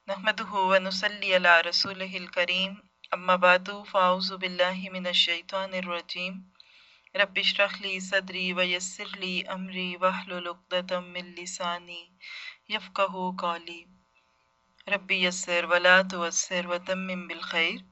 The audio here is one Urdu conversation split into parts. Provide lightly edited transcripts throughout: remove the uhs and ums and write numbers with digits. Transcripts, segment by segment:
नहमदुहु व नुसल्ली अला रसूलिहिल करीम अम्मा बादु फ़ाऊज़ु बिल्लाहि मिनश शैतानिर रजीम रब्बि इश्रह ली सदरी व यस्सिर ली अमरी वहलुल उक़दतम मिन लिसानी यफ़क़हू क़ौली रब्बी यस्सिर वला तुअस्सिर व तम्मिम बिल खैर।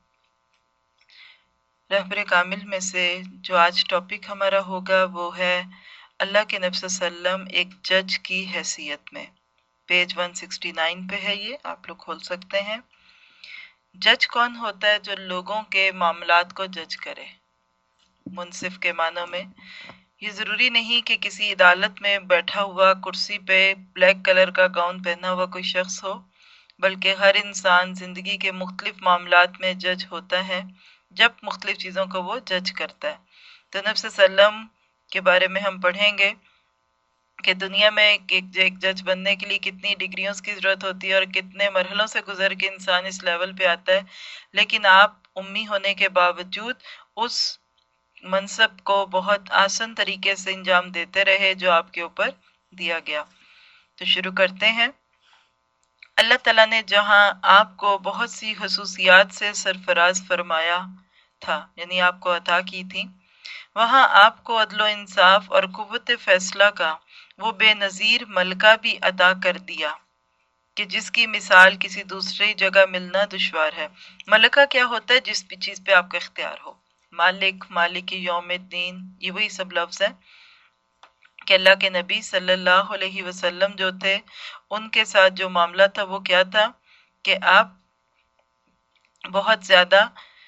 रहबर कामिल में से जो आज टॉपिक हमारा होगा वो है अल्लाह के नबी सल्लम एक जज की हैसियत में। पेज 169 पे है, ये आप लोग खोल सकते हैं। जज कौन होता है? जो लोगों के मामलात को जज करे, मुनसिफ के मानों में। ये ज़रूरी नहीं कि किसी अदालत में बैठा हुआ कुर्सी पे ब्लैक कलर का गाउन पहना हुआ कोई शख्स हो, बल्कि हर इंसान ज़िंदगी के मुख्तलिफ मामलात में जज होता है, जब मुख्तलिफ चीज़ों को वो जज करता है। तो नबी सल्लम के बारे में हम पढ़ेंगे कि दुनिया में एक जज बनने के लिए कितनी डिग्रियों की ज़रूरत होती है और कितने मरहलों से गुजर के इंसान इस लेवल पे आता है, लेकिन आप उम्मी होने के बावजूद उस मनसब को बहुत आसान तरीके से अंजाम देते रहे जो आपके ऊपर दिया गया। तो शुरू करते हैं। अल्लाह ताला ने जहां आपको बहुत सी खसूसियात से सरफराज फरमाया था, यानी आपको अता की थी, वहां आपको अदलो इंसाफ और कुव्वत फैसला का वो बेनज़ीर मलका भी अता कर दिया कि जिसकी मिसाल किसी दूसरी जगह मिलना दुश्वार है। मलका क्या होता है? जिस भी चीज़ पे आपका इख्तियार हो। मालिक, मालिक यौमिद्दीन, ये वही सब लफ्ज़ हैं कि अल्लाह के नबी सल्लल्लाहु अलैहि वसल्लम जो थे, उनके साथ जो मामला था वो क्या था कि आप बहुत ज़्यादा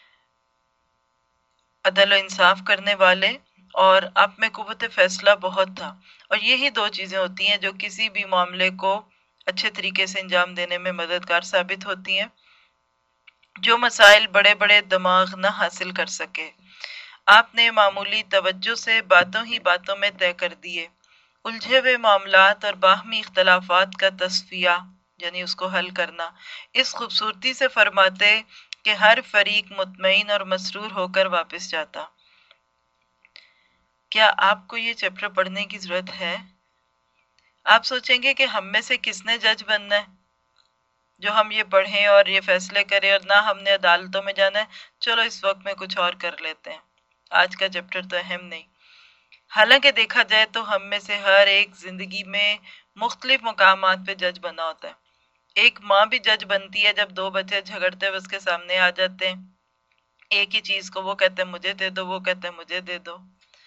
अदल इंसाफ करने वाले और आप में कुव्वत फैसला बहुत था। और यही दो चीज़ें होती हैं जो किसी भी मामले को अच्छे तरीके से अंजाम देने में मददगार साबित होती हैं। जो मसाइल बड़े बड़े दिमाग न हासिल कर सके, आपने मामूली तवज्जो से बातों ही बातों में तय कर दिए। उलझे हुए मामलात और बाहमी इख्तलाफात का तस्फिया, यानी उसको हल करना, इस खूबसूरती से फरमाते कि हर फरीक मुतमईन और मसरूर होकर वापस जाता। क्या आपको ये चैप्टर पढ़ने की जरूरत है? आप सोचेंगे कि हम में से किसने जज बनना है जो हम ये पढ़ें और ये फैसले करें, और ना हमने अदालतों में जाना है, चलो इस वक्त में कुछ और कर लेते हैं, आज का चैप्टर तो अहम नहीं। हालांकि देखा जाए तो हम में से हर एक जिंदगी में मुख्तलिफ मकामात पे जज बना होता है। एक माँ भी जज बनती है जब दो बच्चे झगड़ते हुए उसके सामने आ जाते हैं, एक ही चीज को वो कहते हैं मुझे दे दो, वो कहते हैं मुझे दे दो।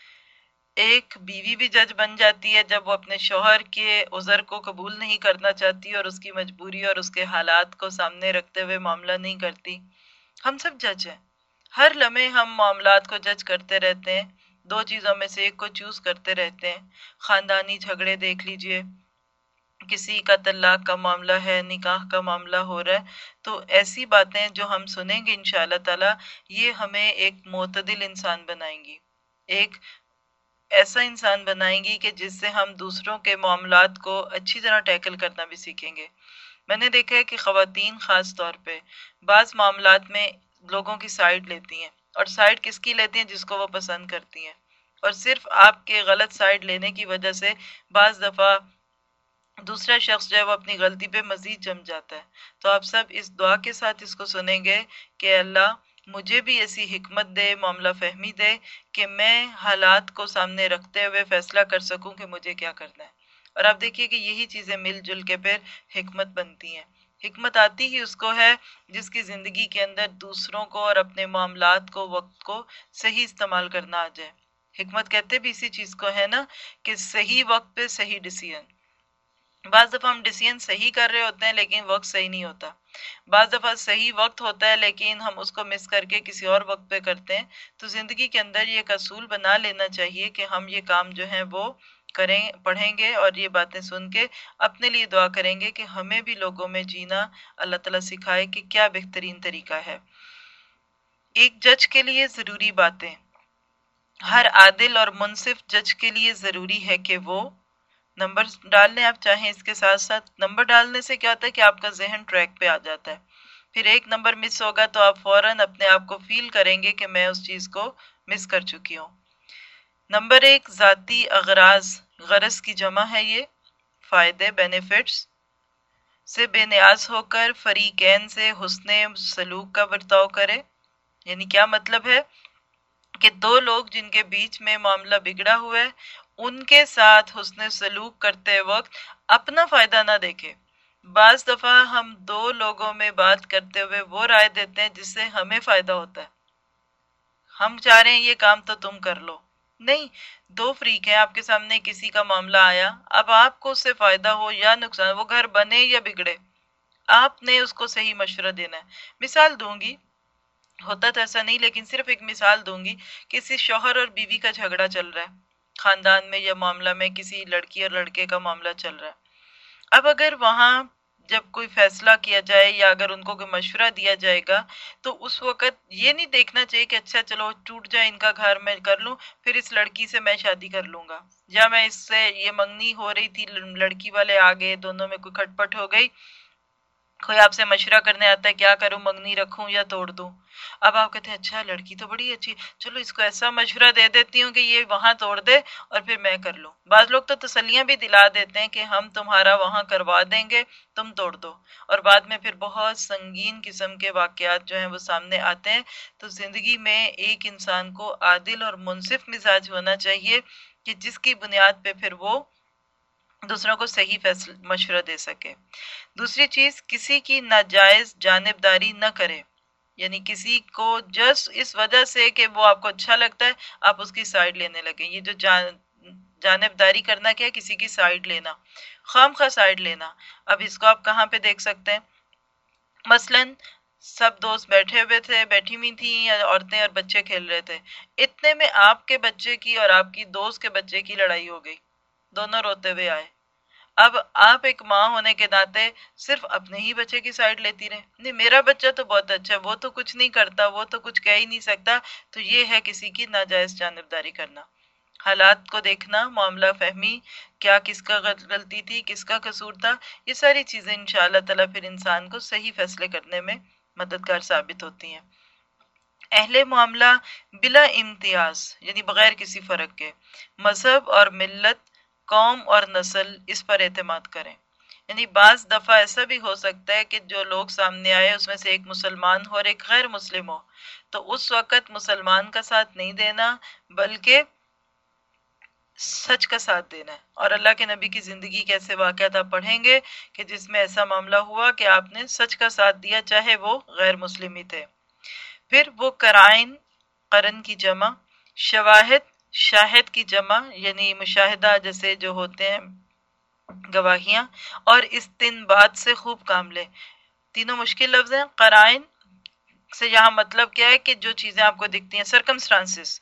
एक बीवी भी जज बन जाती है जब वो अपने शौहर के उज़र को कबूल नहीं करना चाहती और उसकी मजबूरी और उसके हालात को सामने रखते हुए मामला नहीं करती। हम सब जज हैं। हर लम्हे हम मामलात को जज करते रहते हैं, दो चीज़ों में से एक को चूज करते रहते हैं। ख़ानदानी झगड़े देख लीजिए, किसी का तलाक का मामला है, निकाह का मामला हो रहा है, तो ऐसी बातें जो हम सुनेंगे इंशाअल्लाह ताला, ये हमें एक मोतदिल इंसान बनाएंगी, एक ऐसा इंसान बनाएंगी कि जिससे हम दूसरों के मामलात को अच्छी तरह टैकल करना भी सीखेंगे। मैंने देखा है कि ख़वातीन ख़ास तौर पे बाज़ मामलात में लोगों की साइड लेती हैं, और साइड किसकी लेती हैं? जिसको वो पसंद करती हैं। और सिर्फ आपके गलत साइड लेने की वजह से बाज़ दफ़ा दूसरा शख्स जो है वो अपनी गलती पे मजीद जम जाता है। तो आप सब इस दुआ के साथ इसको सुनेंगे कि अल्लाह मुझे भी ऐसी हिकमत दे, मामला फहमी दे कि मैं हालात को सामने रखते हुए फैसला कर सकूं कि मुझे क्या करना है। और आप देखिए कि यही चीज़ें मिलजुल के फिर हिकमत बनती हैं। हिकमत आती ही उसको है जिसकी ज़िंदगी के अंदर दूसरों को और अपने मामलात को, वक्त को सही इस्तेमाल करना आ जाए। हिकमत कहते भी इसी चीज़ को है ना, कि सही वक्त पे सही डिसीजन। बाज़ दफ़ा हम डिसीजन सही कर रहे होते हैं लेकिन वक्त सही नहीं होता। बाज़ दफ़ा सही वक्त होता है लेकिन हम उसको मिस करके किसी और वक्त पे करते हैं। तो ज़िंदगी के अंदर ये एक असूल बना लेना चाहिए कि हम ये काम जो है वो करें, पढ़ेंगे और ये बातें सुन के अपने लिए दुआ करेंगे कि हमें भी लोगों में जीना अल्लाह ताला सिखाए कि क्या बेहतरीन तरीका है। एक जज के लिए ज़रूरी बातें, हर आदिल और मुनसिफ जज के लिए ज़रूरी है कि वो नंबर डाल लें। आप चाहें इसके साथ साथ नंबर डालने से क्या होता है कि आपका जहन ट्रैक पे आ जाता है। फिर एक नंबर मिस होगा तो आप फौरन अपने आप को फील करेंगे कि मैं उस चीज को मिस कर चुकी हूँ। नंबर एक, जाती अगराज, गरज की जमा है ये, फायदे, बेनिफिट्स। سے بے نیاز ہو کر فریقین سے حسن سلوک کا برتاؤ کرے. یعنی کیا مطلب ہے کہ دو لوگ جن کے بیچ میں معاملہ بگڑا ہوا ہے ان کے ساتھ حسن سلوک کرتے وقت اپنا فائدہ نہ دیکھے. بعض دفعہ ہم دو لوگوں میں بات کرتے ہوئے وہ رائے دیتے ہیں جس سے ہمیں فائدہ ہوتا ہے. ہم چاہ رہے ہیں یہ کام تو تم کر لو. نہیں، دو فریق ہیں، آپ کے سامنے کسی کا معاملہ آیا، اب آپ کو اس سے فائدہ ہو یا نقصان، وہ گھر بنے یا بگڑے، آپ نے اس کو صحیح مشورہ دینا ہے. مثال دوں گی، ہوتا تو ایسا نہیں لیکن صرف ایک مثال دوں گی. کسی شوہر اور بیوی کا جھگڑا چل رہا ہے خاندان میں یا معاملہ میں، کسی لڑکی اور لڑکے کا معاملہ چل رہا ہے. اب اگر وہاں جب کوئی فیصلہ کیا جائے یا اگر ان کو کوئی مشورہ دیا جائے گا تو اس وقت یہ نہیں دیکھنا چاہیے کہ اچھا چلو ٹوٹ جائے ان کا گھر میں کر لوں، پھر اس لڑکی سے میں شادی کر لوں گا، یا میں اس سے یہ منگنی ہو رہی تھی لڑکی والے آگے دونوں میں کوئی کھٹ پٹ ہو گئی، کوئی آپ سے مشورہ کرنے آتا ہے کیا کروں، منگنی رکھوں یا توڑ دوں. اب آپ کہتے ہیں اچھا لڑکی تو بڑی اچھی، چلو اس کو ایسا مشورہ دے دیتی ہوں کہ یہ وہاں توڑ دے اور پھر میں کر لوں. بعض لوگ تو تسلیاں بھی دلا دیتے ہیں کہ ہم تمہارا وہاں کروا دیں گے، تم توڑ دو، اور بعد میں پھر بہت سنگین قسم کے واقعات جو ہیں وہ سامنے آتے ہیں. تو زندگی میں ایک انسان کو عادل اور منصف مزاج ہونا چاہیے کہ جس کی بنیاد پہ پھر وہ دوسروں کو صحیح مشورہ دے سکے. دوسری چیز، کسی کی ناجائز جانبداری نہ کرے. یعنی کسی کو جسٹ اس وجہ سے کہ وہ آپ کو اچھا لگتا ہے آپ اس کی سائڈ لینے لگے. یہ جو جانبداری کرنا کیا ہے، کسی کی سائڈ لینا، خام خواہ سائڈ لینا. اب اس کو آپ کہاں پہ دیکھ سکتے ہیں؟ مثلاً سب دوست بیٹھے ہوئے تھے، بیٹھی ہوئی تھیں، یا عورتیں اور بچے کھیل رہے تھے، اتنے میں آپ کے بچے کی اور آپ کی دوست کے بچے کی لڑائی ہو گئی، دونوں روتے ہوئے آئے. اب آپ ایک ماں ہونے کے ناطے صرف اپنے ہی بچے کی سائڈ لیتی رہے، نہیں میرا بچہ تو بہت اچھا ہے، وہ تو کچھ نہیں کرتا، وہ تو کچھ کہہ ہی نہیں سکتا. تو یہ ہے کسی کی ناجائز جانبداری کرنا. حالات کو دیکھنا، معاملہ فہمی، کیا کس کا غلطی تھی، کس کا قصور تھا، یہ ساری چیزیں انشاءاللہ تعالیٰ پھر انسان کو صحیح فیصلے کرنے میں مددگار ثابت ہوتی ہیں. اہل معاملہ بلا امتیاز، یعنی بغیر کسی فرق کے، مذہب اور ملت، قوم اور نسل، اس پر اعتماد کریں. یعنی بعض دفعہ ایسا بھی ہو سکتا ہے کہ جو لوگ سامنے آئے اس میں سے ایک مسلمان ہو اور ایک غیر مسلم ہو، تو اس وقت مسلمان کا ساتھ نہیں دینا بلکہ سچ کا ساتھ دینا ہے. اور اللہ کے نبی کی زندگی کے ایسے واقعات آپ پڑھیں گے کہ جس میں ایسا معاملہ ہوا کہ آپ نے سچ کا ساتھ دیا چاہے وہ غیر مسلم ہی تھے. پھر وہ قرائن، قرن کی جمع، شواہد، شاہد کی جمع یعنی مشاہدہ جیسے جو ہوتے ہیں گواہیاں، اور استنباط سے خوب کام لے. تینوں مشکل لفظ ہیں. قرائن سے یہاں مطلب کیا ہے کہ جو چیزیں آپ کو دکھتی ہیں، سرکمسٹانسز،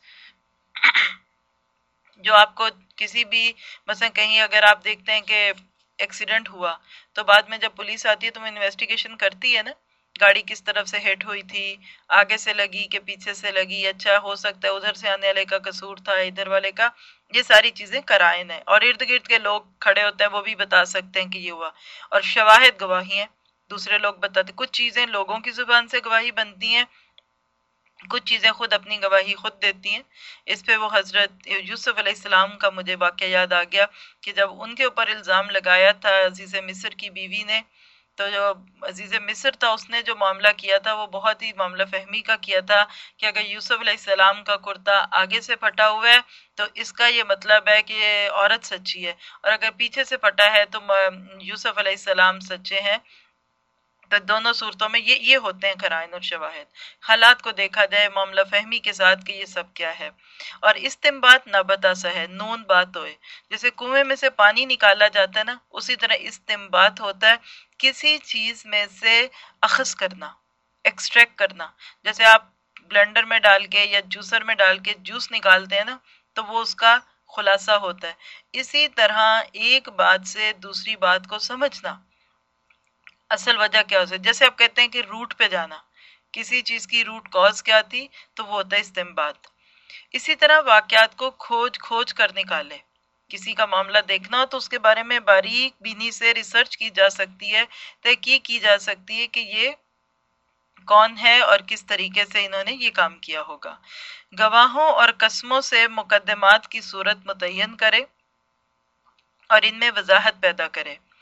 جو آپ کو کسی بھی، مثلا کہیں اگر آپ دیکھتے ہیں کہ ایکسیڈنٹ ہوا تو بعد میں جب پولیس آتی ہے تو وہ انویسٹیگیشن کرتی ہے نا، گاڑی کس طرف سے ہٹ ہوئی تھی، آگے سے لگی کہ پیچھے سے لگی، اچھا ہو سکتا ہے ادھر سے آنے والے کا قصور تھا ادھر والے کا. یہ ساری چیزیں قرائن ہیں، اور ارد گرد کے لوگ کھڑے ہوتے ہیں وہ بھی بتا سکتے ہیں کہ یہ ہوا. اور شواہد گواہی ہیں، دوسرے لوگ بتاتے. کچھ چیزیں لوگوں کی زبان سے گواہی بنتی ہیں، کچھ چیزیں خود اپنی گواہی خود دیتی ہیں. اس پہ وہ حضرت یوسف علیہ السلام کا مجھے واقعہ یاد آ گیا کہ جب ان کے اوپر الزام لگایا تھا عزیز مصر کی بیوی نے، تو جو عزیز مصر تھا اس نے جو معاملہ کیا تھا وہ بہت ہی معاملہ فہمی کا کیا تھا کہ اگر یوسف علیہ السلام کا کرتا آگے سے پھٹا ہوا ہے تو اس کا یہ مطلب ہے کہ یہ عورت سچی ہے، اور اگر پیچھے سے پھٹا ہے تو یوسف علیہ السلام سچے ہیں. تو دونوں صورتوں میں یہ ہوتے ہیں قرائن اور شواہد. حالات کو دیکھا جائے معاملہ فہمی کے ساتھ کہ یہ سب کیا ہے. اور استنباط نہ بتاسا ہے، نون بات ہوئے، جیسے کنویں میں سے پانی نکالا جاتا ہے نا، اسی طرح استنباط ہوتا ہے کسی چیز میں سے اخذ کرنا، ایکسٹریکٹ کرنا. جیسے آپ بلینڈر میں ڈال کے یا جوسر میں ڈال کے جوس نکالتے ہیں نا تو وہ اس کا خلاصہ ہوتا ہے. اسی طرح ایک بات سے دوسری بات کو سمجھنا، اصل وجہ کیا ہو سکتی، جیسے آپ کہتے ہیں کہ روٹ پہ جانا، کسی چیز کی روٹ کاز کیا تھی تو وہ ہوتا ہے استنباط. اسی طرح واقعات کو کھوج کھوج کر نکالے. کسی کا معاملہ دیکھنا ہو تو اس کے بارے میں باریک بینی سے ریسرچ کی جا سکتی ہے، تحقیق کی جا سکتی ہے کہ یہ کون ہے اور کس طریقے سے انہوں نے یہ کام کیا ہوگا. گواہوں اور قسموں سے مقدمات کی صورت متعین کرے اور ان میں وضاحت پیدا کرے.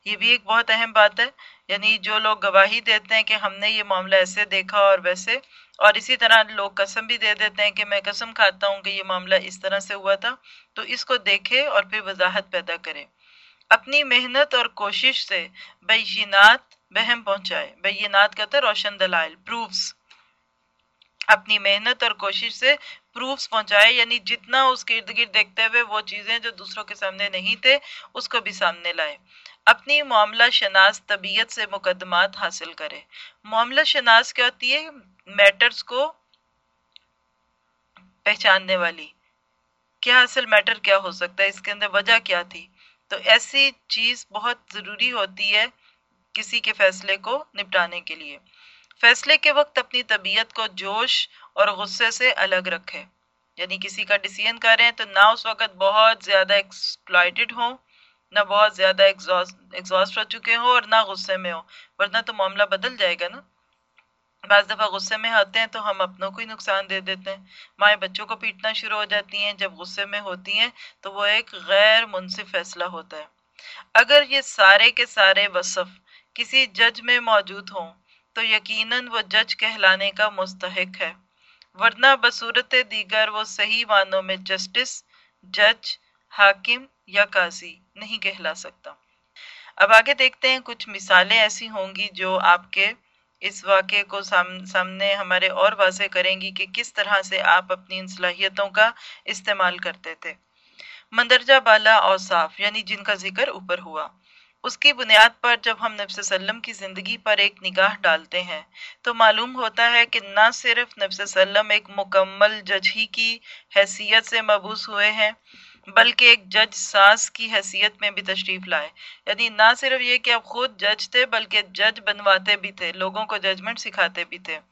یہ بھی ایک بہت اہم بات ہے، یعنی جو لوگ گواہی دیتے ہیں کہ ہم نے یہ معاملہ ایسے دیکھا اور ویسے، اور اسی طرح لوگ قسم بھی دے دیتے ہیں کہ میں قسم کھاتا ہوں کہ یہ معاملہ اس طرح سے ہوا تھا، تو اس کو دیکھے اور پھر وضاحت پیدا کرے، اپنی محنت اور کوشش سے بینات بہم پہنچائے۔ بینات کہتے ہیں روشن دلائل، پروفز، اپنی محنت اور کوشش سے پروفز پہنچائے، یعنی جتنا اس کے ارد گرد دیکھتے ہوئے وہ چیزیں جو دوسروں کے سامنے نہیں تھے اس کو بھی سامنے لائے۔ اپنی معاملہ شناس طبیعت سے مقدمات حاصل کرے۔ معاملہ شناس کیا ہوتی ہے؟ میٹرز کو پہچاننے والی، کیا اصل میٹر کیا ہو سکتا ہے، اس کے اندر وجہ کیا تھی، تو ایسی چیز بہت ضروری ہوتی ہے کسی کے فیصلے کو نپٹانے کے لیے۔ فیصلے کے وقت اپنی طبیعت کو جوش اور غصے سے الگ رکھے، یعنی کسی کا ڈیسیژن کر رہے ہیں تو نہ اس وقت بہت زیادہ ایکسپلائٹڈ ہوں، نہ بہت زیادہ ایگزاسٹ ہو چکے ہوں اور نہ غصے میں ہو، ورنہ تو معاملہ بدل جائے گا نا۔ بعض دفعہ غصے میں آتے ہیں تو ہم اپنوں کو ہی نقصان دے دیتے ہیں، مائیں بچوں کو پیٹنا شروع ہو جاتی ہیں جب غصے میں ہوتی ہیں، تو وہ ایک غیر منصف فیصلہ ہوتا ہے۔ اگر یہ سارے کے سارے وصف کسی جج میں موجود ہوں تو یقیناً وہ جج کہلانے کا مستحق ہے، ورنہ بصورت دیگر وہ صحیح معنوں میں جسٹس، جج، حاکم یا قاضی نہیں کہلا سکتا۔ اب آگے دیکھتے ہیں، کچھ مثالیں ایسی ہوں گی جو آپ کے اس واقعے کو سامنے ہمارے اور واضح کریں گی کہ کس طرح سے آپ اپنی ان صلاحیتوں کا استعمال کرتے تھے۔ مندرجہ بالا اوصاف، یعنی جن کا ذکر اوپر ہوا، اس کی بنیاد پر جب ہم نبی صلی اللہ علیہ وسلم کی زندگی پر ایک نگاہ ڈالتے ہیں تو معلوم ہوتا ہے کہ نہ صرف نبی صلی اللہ علیہ وسلم ایک مکمل جج ہی کی حیثیت سے مبعوث ہوئے ہیں بلکہ ایک جج ساز کی حیثیت میں بھی تشریف لائے، یعنی نہ صرف یہ کہ اب خود جج تھے بلکہ جج بنواتے بھی تھے، لوگوں کو ججمنٹ سکھاتے بھی تھے۔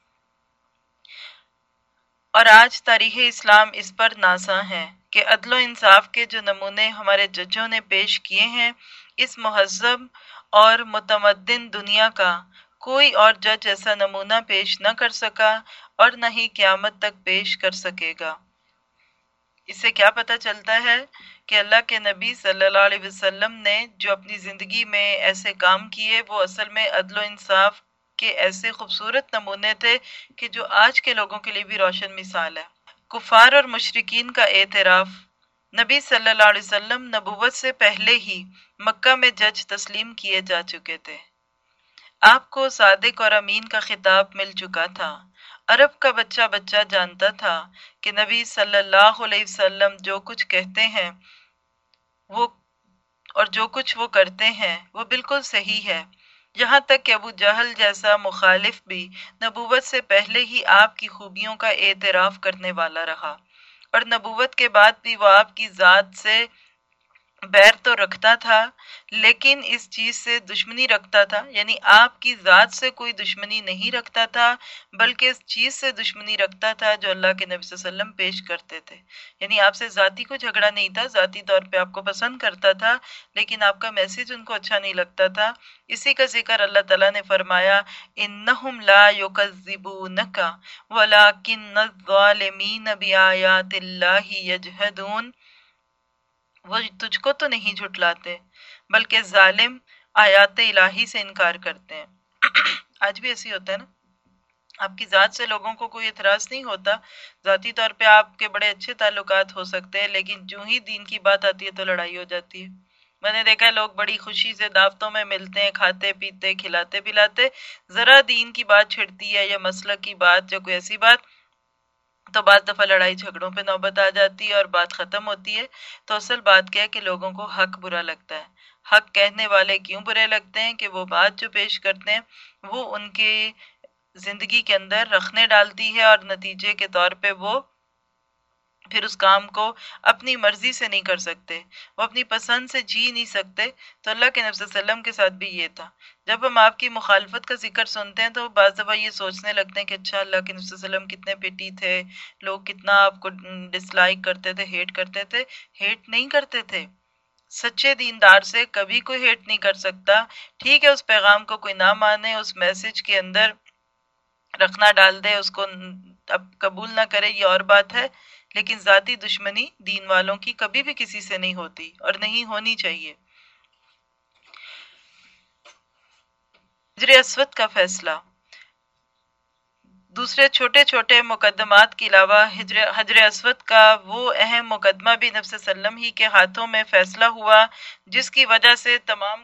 اور آج تاریخ اسلام اس پر نازاں ہے کہ عدل و انصاف کے جو نمونے ہمارے ججوں نے پیش کیے ہیں، اس مہذب اور متمدن دنیا کا کوئی اور جج ایسا نمونہ پیش نہ کر سکا اور نہ ہی قیامت تک پیش کر سکے گا۔ اس سے کیا پتہ چلتا ہے کہ اللہ کے نبی صلی اللہ علیہ وسلم نے جو اپنی زندگی میں ایسے کام کیے وہ اصل میں عدل و انصاف کے ایسے خوبصورت نمونے تھے کہ جو آج کے لوگوں کے لیے بھی روشن مثال ہے۔ کفار اور مشرکین کا اعتراف، نبی صلی اللہ علیہ وسلم نبوت سے پہلے ہی مکہ میں جج تسلیم کیے جا چکے تھے، آپ کو صادق اور امین کا خطاب مل چکا تھا، عرب کا بچہ بچہ جانتا تھا کہ نبی صلی اللہ علیہ وسلم جو کچھ کہتے ہیں وہ اور جو کچھ وہ کرتے ہیں وہ بالکل صحیح ہے، یہاں تک کہ ابو جہل جیسا مخالف بھی نبوت سے پہلے ہی آپ کی خوبیوں کا اعتراف کرنے والا رہا، اور نبوت کے بعد بھی وہ آپ کی ذات سے بیر تو رکھتا تھا لیکن اس چیز سے دشمنی رکھتا تھا، یعنی آپ کی ذات سے کوئی دشمنی نہیں رکھتا تھا بلکہ اس چیز سے دشمنی رکھتا تھا جو اللہ کے نبی صلی اللہ علیہ وسلم پیش کرتے تھے، یعنی آپ سے ذاتی کو جھگڑا نہیں تھا، ذاتی طور پہ آپ کو پسند کرتا تھا لیکن آپ کا میسج ان کو اچھا نہیں لگتا تھا۔ اسی کا ذکر اللہ تعالیٰ نے فرمایا، انہم لا یکذبونک ولکن الظالمین بآیات اللہ یجحدون، وہ تجھ کو تو نہیں جھٹلاتے بلکہ ظالم آیات الہی سے انکار کرتے ہیں۔ آج بھی ایسی ہوتا ہے نا، آپ کی ذات سے لوگوں کو کوئی اعتراض نہیں ہوتا، ذاتی طور پہ آپ کے بڑے اچھے تعلقات ہو سکتے ہیں لیکن جو ہی دین کی بات آتی ہے تو لڑائی ہو جاتی ہے۔ میں نے دیکھا ہے لوگ بڑی خوشی سے دعوتوں میں ملتے ہیں، کھاتے پیتے کھلاتے پلاتے، ذرا دین کی بات چھڑتی ہے یا مسلک کی بات یا کوئی ایسی بات تو بعض دفعہ لڑائی جھگڑوں پہ نوبت آ جاتی ہے اور بات ختم ہوتی ہے۔ تو اصل بات کیا ہے کہ لوگوں کو حق برا لگتا ہے۔ حق کہنے والے کیوں برے لگتے ہیں کہ وہ بات جو پیش کرتے ہیں وہ ان کے زندگی کے اندر رخنے ڈالتی ہے اور نتیجے کے طور پہ وہ پھر اس کام کو اپنی مرضی سے نہیں کر سکتے، وہ اپنی پسند سے جی نہیں سکتے۔ تو اللہ کے نبی صلی اللہ علیہ وسلم کے ساتھ بھی یہ تھا، جب ہم آپ کی مخالفت کا ذکر سنتے ہیں تو بعض دفعہ یہ سوچنے لگتے ہیں کہ اچھا اللہ کے نبی صلی اللہ علیہ وسلم کتنے پیٹی تھے، لوگ کتنا آپ کو ڈس لائک کرتے تھے، ہیٹ کرتے تھے۔ ہیٹ نہیں کرتے تھے، سچے دیندار سے کبھی کوئی ہیٹ نہیں کر سکتا۔ ٹھیک ہے اس پیغام کو کوئی نہ مانے، اس میسج کے اندر رکھنا ڈال دے، اس کو اب قبول نہ کرے یہ اور بات ہے، لیکن ذاتی دشمنی دین والوں کی کبھی بھی کسی سے نہیں ہوتی اور نہیں ہونی چاہیے۔ حجر اسود کا فیصلہ۔ دوسرے چھوٹے چھوٹے مقدمات کے علاوہ حجر اسود کا وہ اہم مقدمہ بھی نبی صلی اللہ علیہ وسلم ہی کے ہاتھوں میں فیصلہ ہوا، جس کی وجہ سے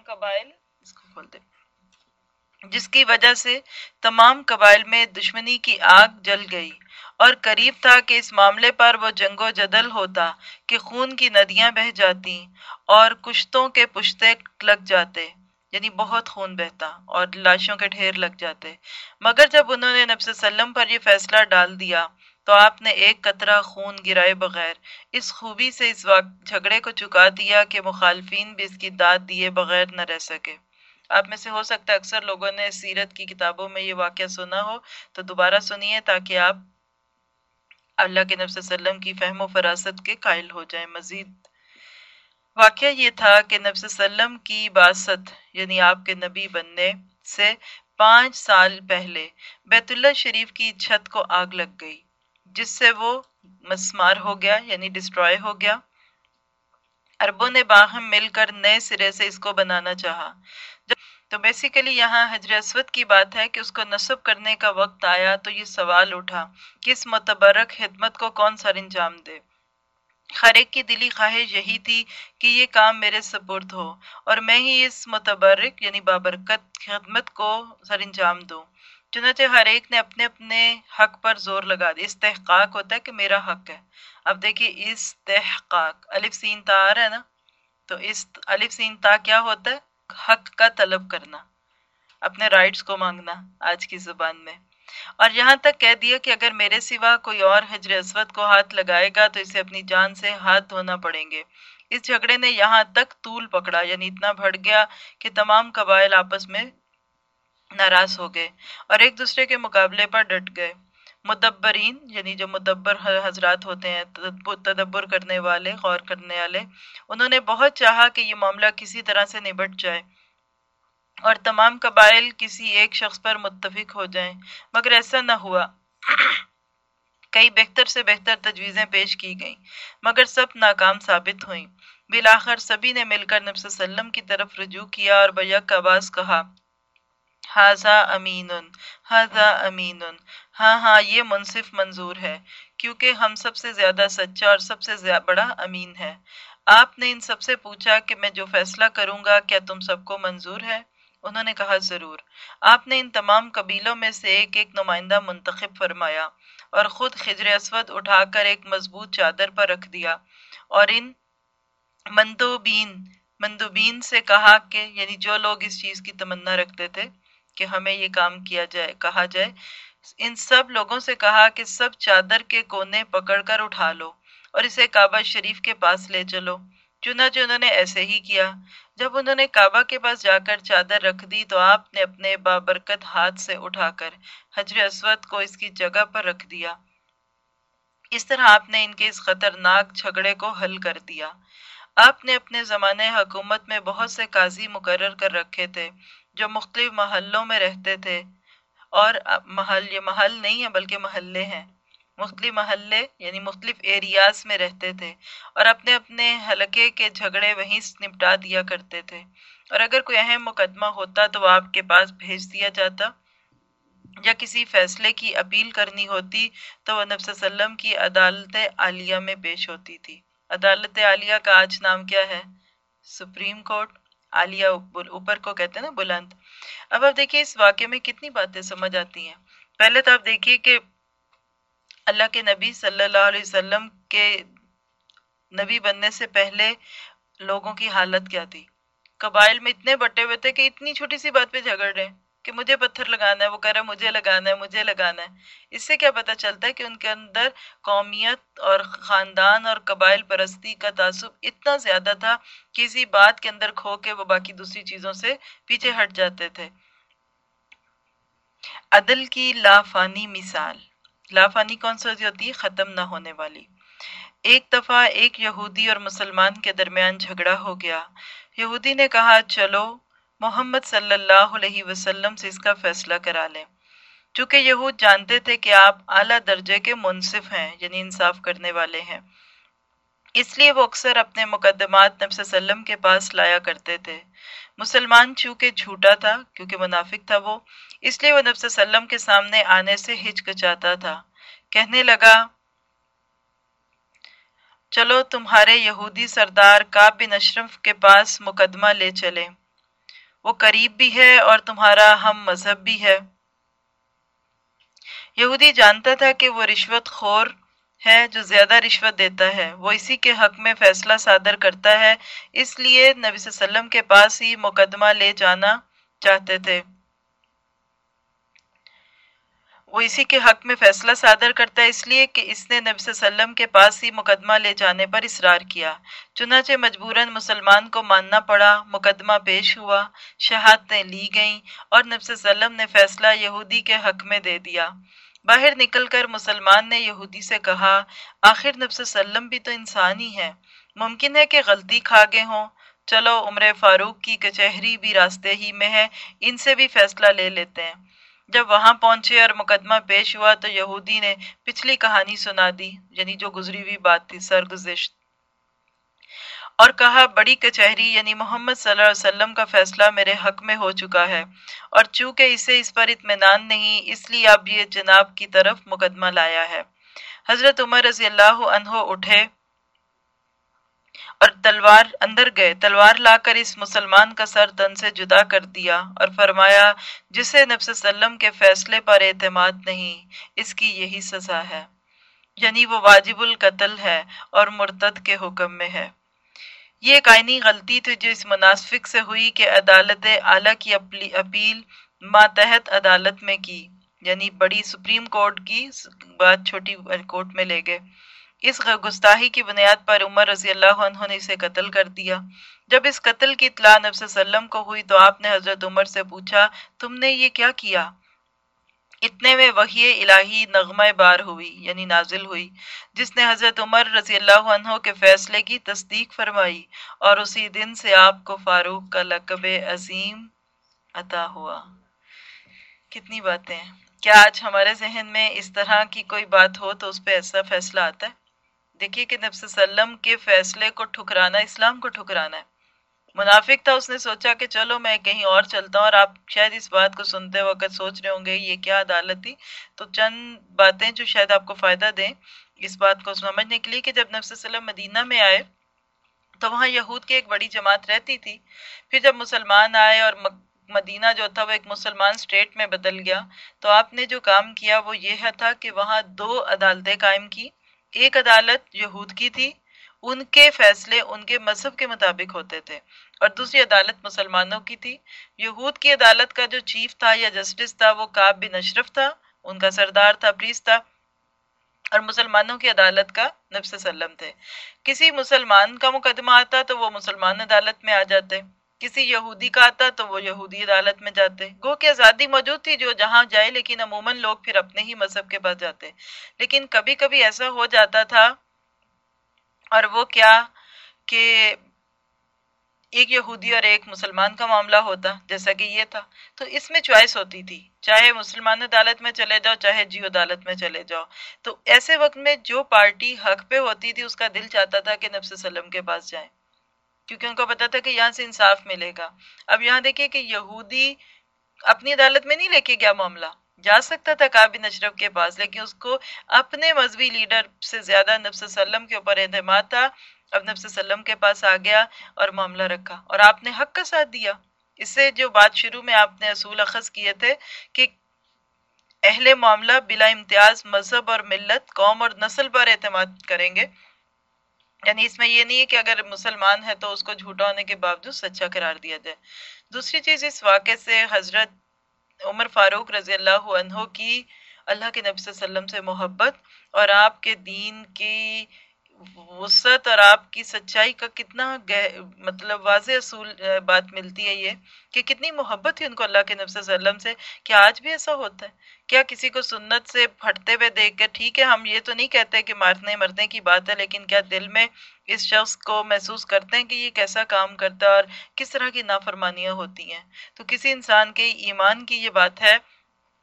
تمام قبائل میں دشمنی کی آگ جل گئی، اور قریب تھا کہ اس معاملے پر وہ جنگ و جدل ہوتا کہ خون کی ندیاں بہہ جاتی اور کشتوں کے پشتے لگ جاتے، یعنی بہت خون بہتا اور لاشوں کے ڈھیر لگ جاتے۔ مگر جب انہوں نے نبی صلی اللہ علیہ وسلم پر یہ فیصلہ ڈال دیا تو آپ نے ایک قطرہ خون گرائے بغیر اس خوبی سے اس جھگڑے کو چکا دیا کہ مخالفین بھی اس کی داد دیے بغیر نہ رہ سکے۔ آپ میں سے ہو سکتا ہے اکثر لوگوں نے سیرت کی کتابوں میں یہ واقعہ سنا ہو، تو دوبارہ سنیے تاکہ آپ اللہ کے نبی صلی اللہ علیہ وسلم کی فہم و فراست کے قائل ہو جائیں۔ مزید واقعہ یہ تھا کہ نبی صلی اللہ علیہ وسلم کی بعثت یعنی آپ کے نبی بننے سے 5 سال پہلے بیت اللہ شریف کی چھت کو آگ لگ گئی، جس سے وہ مسمار ہو گیا یعنی ڈسٹرائے ہو گیا۔ عربوں نے باہم مل کر نئے سرے سے اس کو بنانا چاہا۔ تو بیسیکلی یہاں حجر اسود کی بات ہے کہ اس کو نصب کرنے کا وقت آیا تو یہ سوال اٹھا کہ اس متبرک خدمت کو کون سر انجام دے۔ ہر ایک کی دلی خواہش یہی تھی کہ یہ کام میرے سپرد ہو اور میں ہی اس متبرک یعنی بابرکت خدمت کو سر انجام دوں۔ چنانچہ ہر ایک نے اپنے اپنے حق پر زور لگا دیا۔ استحقاق ہوتا ہے کہ میرا حق ہے۔ اب دیکھیے استحقاق، الف سین تا آ رہا ہے نا، تو اس الف سین تا کیا ہوتا ہے؟ حق کا طلب کرنا، اپنے رائٹس کو مانگنا آج کی زبان میں۔ اور یہاں تک کہہ دیا کہ اگر میرے سوا کوئی اور حجر اسود کو ہاتھ لگائے گا تو اسے اپنی جان سے ہاتھ دھونا پڑیں گے۔ اس جھگڑے نے یہاں تک طول پکڑا، یعنی اتنا بڑھ گیا کہ تمام قبائل آپس میں ناراض ہو گئے اور ایک دوسرے کے مقابلے پر ڈٹ گئے۔ مدبرین یعنی جو مدبر حضرات ہوتے ہیں، تدبر کرنے والے، غور کرنے والے، انہوں نے بہت چاہا کہ یہ معاملہ کسی طرح سے نبٹ جائے اور تمام قبائل کسی ایک شخص پر متفق ہو جائیں، مگر ایسا نہ ہوا۔ کئی بہتر سے بہتر تجویزیں پیش کی گئیں مگر سب ناکام ثابت ہوئیں۔ بالآخر سبھی نے مل کر نبی صلی اللہ علیہ وسلم کی طرف رجوع کیا اور بیک آواز کہا، ھذا امین، ھذا امین، ہاں ہاں یہ منصف منظور ہے، کیونکہ ہم سب سے زیادہ سچا اور سب سے بڑا امین ہے۔ آپ نے ان سب سے پوچھا کہ میں جو فیصلہ کروں گا کیا تم سب کو منظور ہے؟ انہوں نے کہا ضرور۔ آپ نے ان تمام قبیلوں میں سے ایک ایک نمائندہ منتخب فرمایا اور خود حجر اسود اٹھا کر ایک مضبوط چادر پر رکھ دیا اور ان مندوبین سے کہا کہ یعنی جو لوگ اس چیز کی تمنا رکھتے تھے کہ ہمیں یہ کام کہا جائے، ان سب لوگوں سے کہا کہ سب چادر کے کونے پکڑ کر اٹھا لو اور اسے کعبہ شریف کے پاس لے چلو۔ چنانچہ انہوں نے ایسے ہی کیا۔ جب انہوں نے کعبہ کے پاس جا کر چادر رکھ دی تو آپ نے اپنے بابرکت ہاتھ سے اٹھا کر حجر اسود کو اس کی جگہ پر رکھ دیا۔ اس طرح آپ نے ان کے اس خطرناک جھگڑے کو حل کر دیا۔ آپ نے اپنے زمانے حکومت میں بہت سے قاضی مقرر کر رکھے تھے جو مختلف محلوں میں رہتے تھے، اور یہ محل نہیں ہے بلکہ محلے ہیں، مختلف محلے یعنی مختلف ایریاز میں رہتے تھے اور اپنے اپنے حلقے کے جھگڑے وہیں نپٹا دیا کرتے تھے، اور اگر کوئی اہم مقدمہ ہوتا تو وہ آپ کے پاس بھیج دیا جاتا، یا کسی فیصلے کی اپیل کرنی ہوتی تو وہ نبی صلی اللہ علیہ وسلم کی عدالت عالیہ میں پیش ہوتی تھی۔ عدالت عالیہ کا آج نام کیا ہے؟ Supreme court. عالیہ اوپر کو کہتے ہیں نا، بلند۔ اب آپ دیکھیے اس واقعے میں کتنی باتیں سمجھ آتی ہیں۔ پہلے تو آپ دیکھیے کہ اللہ کے نبی صلی اللہ علیہ وسلم کے نبی بننے سے پہلے لوگوں کی حالت کیا تھی۔ قبائل میں اتنے بٹے ہوئے تھے کہ اتنی چھوٹی سی بات پہ جھگڑ رہے ہیں کہ مجھے پتھر لگانا ہے، وہ کہہ رہا ہے مجھے لگانا ہے، مجھے لگانا ہے۔ اس سے کیا پتہ چلتا ہے کہ ان کے اندر قومیت اور خاندان اور قبائل پرستی کا تعصب اتنا زیادہ تھا کہ اسی بات کے اندر کھو کے وہ باقی دوسری چیزوں سے پیچھے ہٹ جاتے تھے۔ عدل کی لافانی مثال۔ لافانی کون سی ہوتی ہے؟ ختم نہ ہونے والی۔ ایک دفعہ ایک یہودی اور مسلمان کے درمیان جھگڑا ہو گیا۔ یہودی نے کہا چلو محمد صلی اللہ علیہ وسلم سے اس کا فیصلہ کرا لیں۔ چونکہ یہود جانتے تھے کہ آپ اعلیٰ درجے کے منصف ہیں، یعنی انصاف کرنے والے ہیں، اس لیے وہ اکثر اپنے مقدمات نبی صلی اللہ علیہ وسلم کے پاس لایا کرتے تھے۔ مسلمان چونکہ جھوٹا تھا، کیونکہ منافق تھا وہ، اس لیے وہ نبی صلی اللہ علیہ وسلم کے سامنے آنے سے ہچکچاتا تھا۔ کہنے لگا، چلو تمہارے یہودی سردار کعب بن اشرف کے پاس مقدمہ لے چلیں، وہ قریب بھی ہے اور تمہارا ہم مذہب بھی ہے۔ یہودی جانتا تھا کہ وہ رشوت خور ہے جو زیادہ رشوت دیتا ہے، وہ اسی کے حق میں فیصلہ صادر کرتا ہے، اس لیے نبی صلی اللہ علیہ وسلم کے پاس ہی مقدمہ لے جانا چاہتے تھے۔ وہ اسی کے حق میں فیصلہ صادر کرتا ہے، اس لیے کہ اس نے نبی صلی اللہ علیہ وسلم کے پاس ہی مقدمہ لے جانے پر اصرار کیا۔ چنانچہ مجبوراً مسلمان کو ماننا پڑا، مقدمہ پیش ہوا، شہادتیں لی گئیں اور نبی صلی اللہ علیہ وسلم نے فیصلہ یہودی کے حق میں دے دیا۔ باہر نکل کر مسلمان نے یہودی سے کہا، آخر نبی صلی اللہ علیہ وسلم بھی تو انسان ہی ہے، ممکن ہے کہ غلطی کھا گئے ہوں، چلو عمر فاروق کی کچہری بھی راستے ہی میں ہے، ان سے بھی فیصلہ لے لیتے ہیں۔ جب وہاں پہنچے اور مقدمہ پیش ہوا تو یہودی نے پچھلی کہانی سنا دی، یعنی جو گزری ہوئی بات تھی، سرگزشت، اور کہا، بڑی کچہری یعنی محمد صلی اللہ علیہ وسلم کا فیصلہ میرے حق میں ہو چکا ہے، اور چونکہ اسے اس پر اطمینان نہیں، اس لیے اب یہ جناب کی طرف مقدمہ لایا ہے۔ حضرت عمر رضی اللہ عنہ اٹھے اور تلوار اندر گئے، تلوار لا کر اس مسلمان کا سر تن سے جدا کر دیا اور فرمایا، جسے نبی صلی اللہ علیہ وسلم کے فیصلے پر اعتماد نہیں، اس کی یہی سزا ہے، یعنی وہ واجب القتل ہے اور مرتد کے حکم میں ہے۔ یہ ایک آئینی غلطی تھی جو اس منافق سے ہوئی کہ عدالت اعلیٰ کی اپیل ماتحت عدالت میں کی، یعنی بڑی سپریم کورٹ کی بات چھوٹی کورٹ میں لے گئے۔ اس گستاخی کی بنیاد پر عمر رضی اللہ عنہ نے اسے قتل کر دیا۔ جب اس قتل کی اطلاع نبی صلی اللہ علیہ وسلم کو ہوئی تو آپ نے حضرت عمر سے پوچھا، تم نے یہ کیا کیا؟ اتنے میں وحی الہی نغمہ بار ہوئی، یعنی نازل ہوئی، جس نے حضرت عمر رضی اللہ عنہ کے فیصلے کی تصدیق فرمائی، اور اسی دن سے آپ کو فاروق کا لقب عظیم عطا ہوا۔ کتنی باتیں ہیں! کیا آج ہمارے ذہن میں اس طرح کی کوئی بات ہو تو اس پہ ایسا فیصلہ آتا ہے؟ دیکھیے کہ نبی صلی اللہ علیہ وسلم کے فیصلے کو ٹھکرانا اسلام کو ٹھکرانا ہے۔ منافق تھا، اس نے سوچا کہ چلو میں کہیں اور چلتا ہوں، اور آپ شاید اس بات کو سنتے وقت سوچ رہے ہوں گے یہ کیا عدالت تھی، تو چند باتیں جو شاید آپ کو فائدہ دیں اس بات کو سمجھنے کے لیے، کہ جب نبی صلی اللہ علیہ وسلم مدینہ میں آئے تو وہاں یہود کی ایک بڑی جماعت رہتی تھی۔ پھر جب مسلمان آئے اور مدینہ جو تھا وہ ایک مسلمان اسٹیٹ میں بدل گیا، تو آپ نے جو کام کیا وہ یہ تھا کہ وہاں دو عدالتیں قائم کی۔ ایک عدالت یہود کی تھی، ان کے فیصلے ان کے مذہب کے مطابق ہوتے تھے، اور دوسری عدالت مسلمانوں کی تھی۔ یہود کی عدالت کا جو چیف تھا یا جسٹس تھا وہ کعب بن اشرف تھا، ان کا سردار تھا، پریس تھا، اور مسلمانوں کی عدالت کا نبی صلی اللہ علیہ وسلم تھے۔ کسی مسلمان کا مقدمہ آتا تو وہ مسلمان عدالت میں آ جاتے، کسی یہودی کا آتا تو وہ یہودی عدالت میں جاتے۔ گو کہ آزادی موجود تھی جو جہاں جائے، لیکن عموماً لوگ پھر اپنے ہی مذہب کے پاس جاتے۔ لیکن کبھی کبھی ایسا ہو جاتا تھا، اور وہ کیا کہ ایک یہودی اور ایک مسلمان کا معاملہ ہوتا، جیسا کہ یہ تھا، تو اس میں چوائس ہوتی تھی، چاہے مسلمان عدالت میں چلے جاؤ چاہے جیو عدالت میں چلے جاؤ۔ تو ایسے وقت میں جو پارٹی حق پہ ہوتی تھی اس کا دل چاہتا تھا کہ نبی صلی اللہ علیہ وسلم کے پاس جائیں، کیونکہ ان کو پتا تھا کہ یہاں سے انصاف ملے گا۔ اب یہاں دیکھیے کہ یہودی اپنی عدالت میں نہیں لے کے گیا معاملہ، جا سکتا تھا کعب بن اشرف کے پاس، لیکن اس کو اپنے مذہبی لیڈر سے زیادہ نبی صلی اللہ علیہ وسلم کے اوپر اعتماد تھا۔ اب نبی صلی اللہ علیہ وسلم کے پاس آ گیا اور معاملہ رکھا، اور آپ نے حق کا ساتھ دیا۔ اس سے جو بات شروع میں آپ نے اصول اخذ کیے تھے کہ اہل معاملہ بلا امتیاز مذہب اور ملت، قوم اور نسل پر اعتماد کریں گے، یعنی اس میں یہ نہیں ہے کہ اگر مسلمان ہے تو اس کو جھوٹا ہونے کے باوجود سچا قرار دیا جائے۔ دوسری چیز، اس واقعے سے حضرت عمر فاروق رضی اللہ عنہ کی اللہ کے نبی صلی اللہ علیہ وسلم سے محبت اور آپ کے دین کی وسعت اور آپ کی سچائی کا کتنا مطلب واضح اصول بات ملتی ہے، یہ کہ کتنی محبت تھی ان کو اللہ کے نبی صلی اللہ علیہ وسلم سے۔ کیا آج بھی ایسا ہوتا ہے؟ کیا کسی کو سنت سے پھٹتے ہوئے دیکھ کر، ٹھیک ہے ہم یہ تو نہیں کہتے کہ مارنے مرنے کی بات ہے، لیکن کیا دل میں اس شخص کو محسوس کرتے ہیں کہ یہ کیسا کام کرتا ہے اور کس طرح کی نافرمانیاں ہوتی ہیں؟ تو کسی انسان کے ایمان کی یہ بات ہے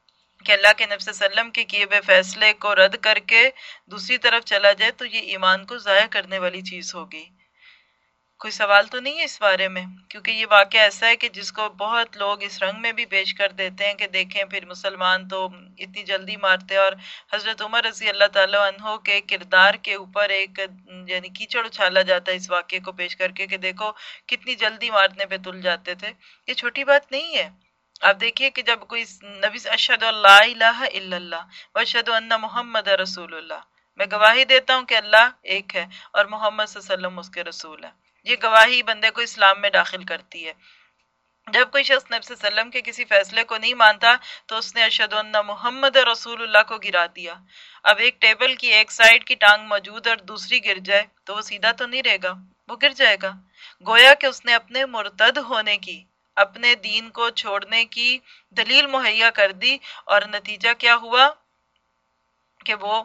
کہ اللہ کے نبی صلی اللہ علیہ وسلم کے کیے ہوئے فیصلے کو رد کر کے دوسری طرف چلا جائے تو یہ ایمان کو ضائع کرنے والی چیز ہوگی۔ کوئی سوال تو نہیں ہے اس بارے میں؟ کیونکہ یہ واقعہ ایسا ہے کہ جس کو بہت لوگ اس رنگ میں بھی پیش کر دیتے ہیں کہ دیکھیں پھر مسلمان تو اتنی جلدی مارتے، اور حضرت عمر رضی اللہ تعالیٰ عنہ کے کردار کے اوپر ایک یعنی کیچڑ اچھالا جاتا ہے اس واقعے کو پیش کر کے کہ دیکھو کتنی جلدی مارنے پہ تل جاتے تھے۔ یہ چھوٹی بات نہیں ہے۔ آپ دیکھیے کہ جب کوئی نبی اشہد اللہ الہ الا اللہ واشہد ان محمد رسول اللہ، میں گواہی دیتا ہوں کہ اللہ ایک ہے اور محمد صلی اللہ علیہ وسلم اس کے رسول ہے، یہ گواہی بندے کو اسلام میں داخل کرتی ہے۔ جب کوئی شخص نبی صلی اللہ علیہ وسلم کے کسی فیصلے کو نہیں مانتا تو اس نے اشہد ان محمد رسول اللہ کو گرا دیا۔ اب ایک ٹیبل کی ایک سائڈ کی ٹانگ موجود اور دوسری گر جائے تو وہ سیدھا تو نہیں رہے گا، وہ گر جائے گا۔ گویا کہ اس نے اپنے مرتد ہونے کی، اپنے دین کو چھوڑنے کی دلیل مہیا کر دی، اور نتیجہ کیا ہوا کہ وہ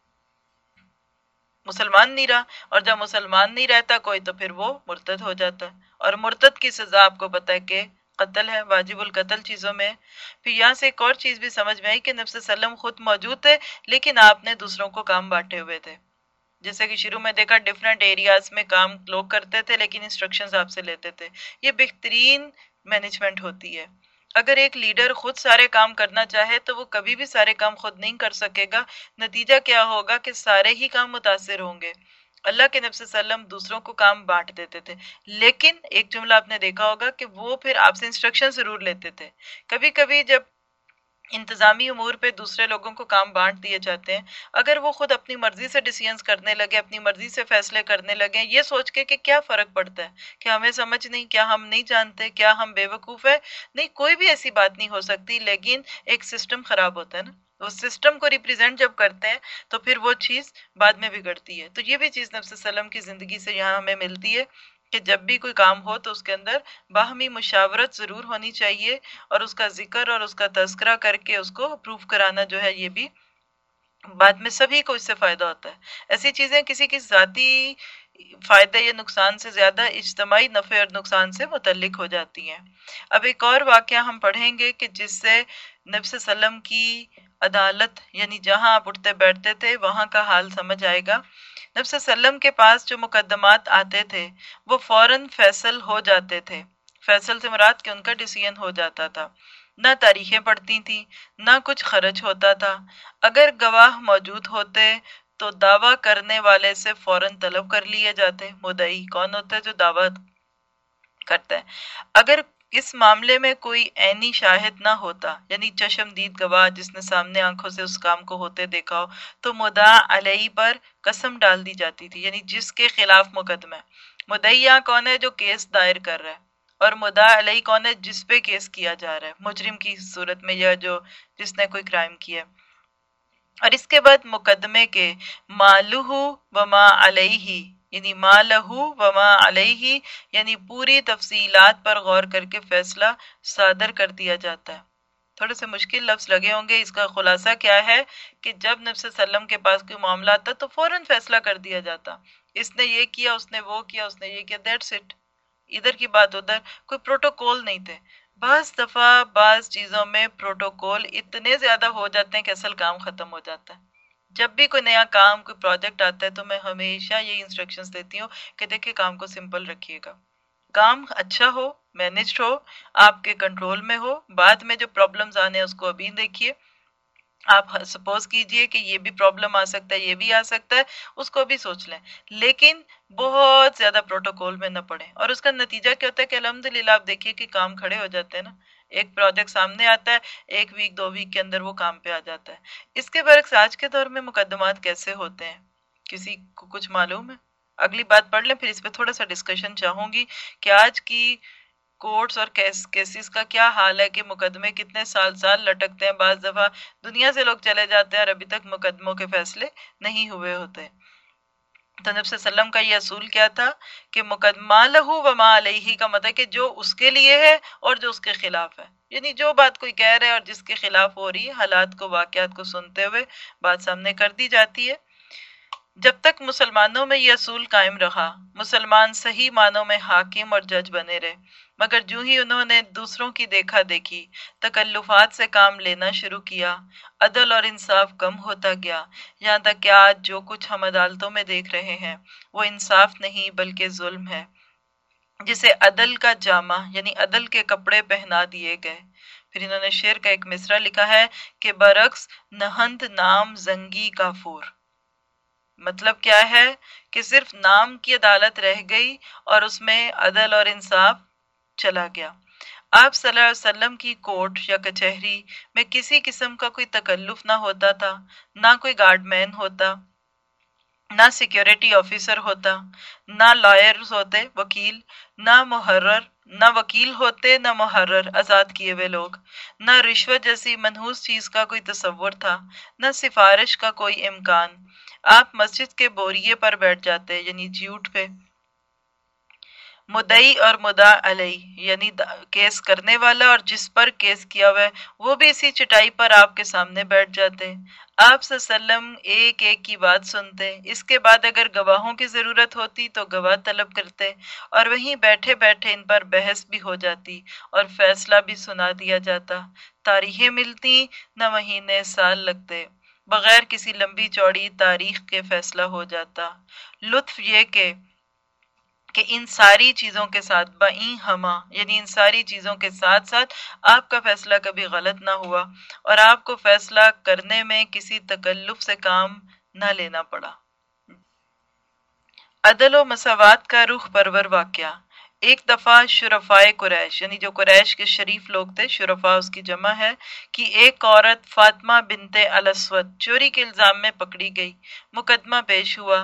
مسلمان نہیں رہا، اور جب مسلمان نہیں رہتا کوئی تو پھر وہ مرتد ہو جاتا ہے، اور مرتد کی سزا آپ کو پتہ ہے کہ قتل ہے، واجب القتل چیزوں میں۔ پھر یہاں سے ایک اور چیز بھی سمجھ میں آئی کہ نبی صلی اللہ علیہ وسلم خود موجود تھے لیکن آپ نے دوسروں کو کام بانٹے ہوئے تھے۔ جیسے کہ شروع میں دیکھا ڈیفرنٹ ایریاز میں کام لوگ کرتے تھے لیکن انسٹرکشنز آپ سے لیتے تھے۔ یہ بہترین مینجمنٹ ہوتی ہے۔ اگر ایک لیڈر خود سارے کام کرنا چاہے تو وہ کبھی بھی سارے کام خود نہیں کر سکے گا، نتیجہ کیا ہوگا کہ سارے ہی کام متاثر ہوں گے۔ اللہ کے نبی صلی اللہ علیہ وسلم دوسروں کو کام بانٹ دیتے تھے، لیکن ایک جملہ آپ نے دیکھا ہوگا کہ وہ پھر آپ سے انسٹرکشن ضرور لیتے تھے۔ کبھی کبھی جب انتظامی امور پہ دوسرے لوگوں کو کام بانٹ دیے جاتے ہیں، اگر وہ خود اپنی مرضی سے ڈیسیژنز کرنے لگے، اپنی مرضی سے فیصلے کرنے لگے، یہ سوچ کے کہ کیا فرق پڑتا ہے، کہ ہمیں سمجھ نہیں، کیا ہم نہیں جانتے، کیا ہم بے وقوف ہے، نہیں، کوئی بھی ایسی بات نہیں ہو سکتی، لیکن ایک سسٹم خراب ہوتا ہے نا، وہ سسٹم کو ریپریزنٹ جب کرتے ہیں تو پھر وہ چیز بعد میں بگڑتی ہے۔ تو یہ بھی چیز نبی صلی اللہ علیہ وسلم کی زندگی سے یہاں ہمیں ملتی ہے کہ جب بھی کوئی کام ہو تو اس کے اندر باہمی مشاورت ضرور ہونی چاہیے، اور اس کا ذکر اور اس کا تذکرہ کر کے اس کو اپروو کرانا جو ہے، یہ بھی بعد میں سبھی کو اس سے فائدہ ہوتا ہے۔ ایسی چیزیں کسی کی ذاتی فائدہ یا نقصان سے زیادہ اجتماعی نفع اور نقصان سے متعلق ہو جاتی ہیں۔ اب ایک اور واقعہ ہم پڑھیں گے کہ جس سے نبی صلی اللہ علیہ وسلم کی عدالت، یعنی جہاں آپ اٹھتے بیٹھتے تھے وہاں کا حال سمجھ آئے گا۔ نبی صلی اللہ علیہ وسلم کے پاس جو مقدمات آتے تھے وہ فوراً فیصل ہو جاتے تھے۔ فیصل سے مراد کہ ان کا ڈیسیژن ہو جاتا تھا، نہ تاریخیں پڑتی تھیں، نہ کچھ خرچ ہوتا تھا۔ اگر گواہ موجود ہوتے تو دعویٰ کرنے والے سے فوراً طلب کر لیے جاتے۔ مدعی کون ہوتا ہے؟ جو دعویٰ کرتا ہے۔ اگر اس معاملے میں کوئی عینی شاہد نہ ہوتا، یعنی چشم دید گواہ جس نے سامنے آنکھوں سے اس کام کو ہوتے دیکھا ہو، تو مدعا علیہ پر قسم ڈال دی جاتی تھی، یعنی جس کے خلاف مقدمہ ہے۔ مدعی یہاں کون ہے؟ جو کیس دائر کر رہا ہے، اور مدعا علیہ کون ہے؟ جس پہ کیس کیا جا رہا ہے، مجرم کی صورت میں یا جو جس نے کوئی کرائم کیا ہے۔ اور اس کے بعد مقدمے کے مالہ وما علیہ، یعنی مالہ وما علیہ، یعنی پوری تفصیلات پر غور کر کے فیصلہ صادر کر دیا جاتا ہے۔ تھوڑے سے مشکل لفظ لگے ہوں گے، اس کا خلاصہ کیا ہے کہ جب نبی صلی اللہ علیہ وسلم کے پاس کوئی معاملہ آتا تو فوراً فیصلہ کر دیا جاتا، اس نے یہ کیا، اس نے وہ کیا، اس نے یہ کیا، دیٹس اٹ، ادھر کی بات ادھر، کوئی پروٹوکول نہیں تھے۔ بعض دفعہ بعض چیزوں میں پروٹوکول اتنے زیادہ ہو جاتے ہیں کہ اصل کام ختم ہو جاتا ہے۔ جب بھی کوئی نیا کام، کوئی پروجیکٹ آتا ہے تو میں ہمیشہ یہی انسٹرکشنز دیتی ہوں کہ دیکھیں کام کو سمپل رکھیے گا، کام اچھا ہو، مینجڈ ہو، آپ کے کنٹرول میں ہو، بعد میں جو پرابلمز آنے ہیں اس کو ابھی دیکھیے۔ آپ سپوز کیجئے کہ یہ بھی پرابلم آ سکتا ہے، یہ بھی آ سکتا ہے، اس کو بھی سوچ لیں، لیکن بہت زیادہ پروٹوکول میں نہ پڑیں۔ اور اس کا نتیجہ کیا ہوتا ہے کہ الحمدللہ آپ دیکھیے کہ کام کھڑے ہو جاتے ہیں نا، ایک پروجیکٹ سامنے آتا ہے، ایک ویک 2 ویک کے اندر وہ کام پہ آ جاتا ہے۔ اس کے برعکس آج کے دور میں مقدمات کیسے ہوتے ہیں، کسی کو کچھ معلوم ہے؟ اگلی بات پڑھ لیں، پھر اس پہ تھوڑا سا ڈسکشن چاہوں گی کہ آج کی کورٹس اور کیسز کا کیا حال ہے، کہ مقدمے کتنے سال لٹکتے ہیں، بعض دفعہ دنیا سے لوگ چلے جاتے ہیں اور ابھی تک مقدموں کے فیصلے نہیں ہوئے ہوتے۔ تو نبی صلی اللہ علیہ وسلم کا یہ اصول کیا تھا کہ مقدمہ لہو وما علیہ کا مطلب کہ جو اس کے لیے ہے اور جو اس کے خلاف ہے، یعنی جو بات کوئی کہہ رہا ہے اور جس کے خلاف ہو رہی ہے، حالات کو، واقعات کو سنتے ہوئے بات سامنے کر دی جاتی ہے۔ جب تک مسلمانوں میں یہ اصول قائم رہا، مسلمان صحیح معنوں میں حاکم اور جج بنے رہے، مگر جو ہی انہوں نے دوسروں کی دیکھا دیکھی، تکلفات سے کام لینا شروع کیا، عدل اور انصاف کم ہوتا گیا، یہاں تک کہ آج جو کچھ ہم عدالتوں میں دیکھ رہے ہیں وہ انصاف نہیں بلکہ ظلم ہے، جسے عدل کا جامہ یعنی عدل کے کپڑے پہنا دیے گئے۔ پھر انہوں نے شعر کا ایک مصرع لکھا ہے کہ برعکس نہند نام زنگی کافور، مطلب کیا ہے کہ صرف نام کی عدالت رہ گئی اور اس میں عدل اور انصاف چلا گیا۔ آپ صلی اللہ علیہ وسلم کی کورٹ یا کچہری میں کسی قسم کا کوئی تکلف نہ ہوتا تھا، نہ کوئی گارڈ مین ہوتا، نہ سیکیورٹی آفیسر ہوتا، نہ لائرز ہوتے وکیل، نہ محرر، نہ وکیل ہوتے نہ محرر آزاد کیے ہوئے لوگ، نہ رشوت جیسی منحوس چیز کا کوئی تصور تھا، نہ سفارش کا کوئی امکان۔ آپ مسجد کے بوریے پر بیٹھ جاتے یعنی جھوٹ پہ، مدعی اور مدعا علیہ یعنی کیس کرنے والا اور جس پر کیس کیا ہوا ہے وہ بھی اسی چٹائی پر آپ کے سامنے بیٹھ جاتے۔ آپ صلی اللہ علیہ وسلم ایک ایک کی بات سنتے، اس کے بعد اگر گواہوں کی ضرورت ہوتی تو گواہ طلب کرتے، اور وہیں بیٹھے بیٹھے ان پر بحث بھی ہو جاتی اور فیصلہ بھی سنا دیا جاتا۔ تاریخیں ملتی، نہ مہینے سال لگتے، بغیر کسی لمبی چوڑی تاریخ کے فیصلہ ہو جاتا۔ لطف یہ کہ ان ساری چیزوں کے ساتھ بَئیں ہما یعنی ان ساری چیزوں کے ساتھ ساتھ آپ کا فیصلہ کبھی غلط نہ ہوا اور آپ کو فیصلہ کرنے میں کسی تکلف سے کام نہ لینا پڑا۔ عدل و مساوات کا روح پرور واقعہ۔ ایک دفعہ شرفائے قریش یعنی جو قریش کے شریف لوگ تھے، شرفا اس کی جمع ہے، کہ ایک عورت فاطمہ بنت الاسود چوری کے الزام میں پکڑی گئی، مقدمہ پیش ہوا،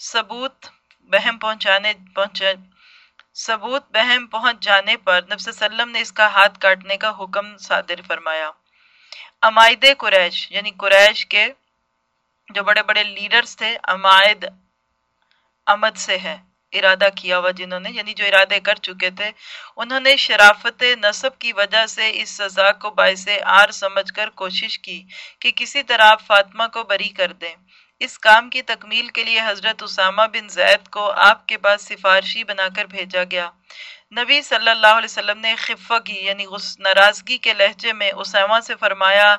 ثبوت بہم پہنچ جانے پر نبی صلی اللہ علیہ وسلم نے اس کا ہاتھ کاٹنے کا حکم صادر فرمایا۔ عمائد قریش یعنی قریش کے جو بڑے بڑے لیڈرز تھے، عمائد عمد سے ہے ارادہ کیا ہوا، جنہوں نے یعنی جو ارادے کر چکے تھے، انہوں نے شرافت نسب کی وجہ سے اس سزا کو باعث عار سمجھ کر کوشش کی کہ کسی طرح آپ فاطمہ کو بری کر دیں۔ اس کام کی تکمیل کے لیے حضرت اسامہ بن زید کو آپ کے پاس سفارشی بنا کر بھیجا گیا۔ نبی صلی اللہ علیہ وسلم نے خفگی یعنی ناراضگی کے لہجے میں اسامہ سے فرمایا،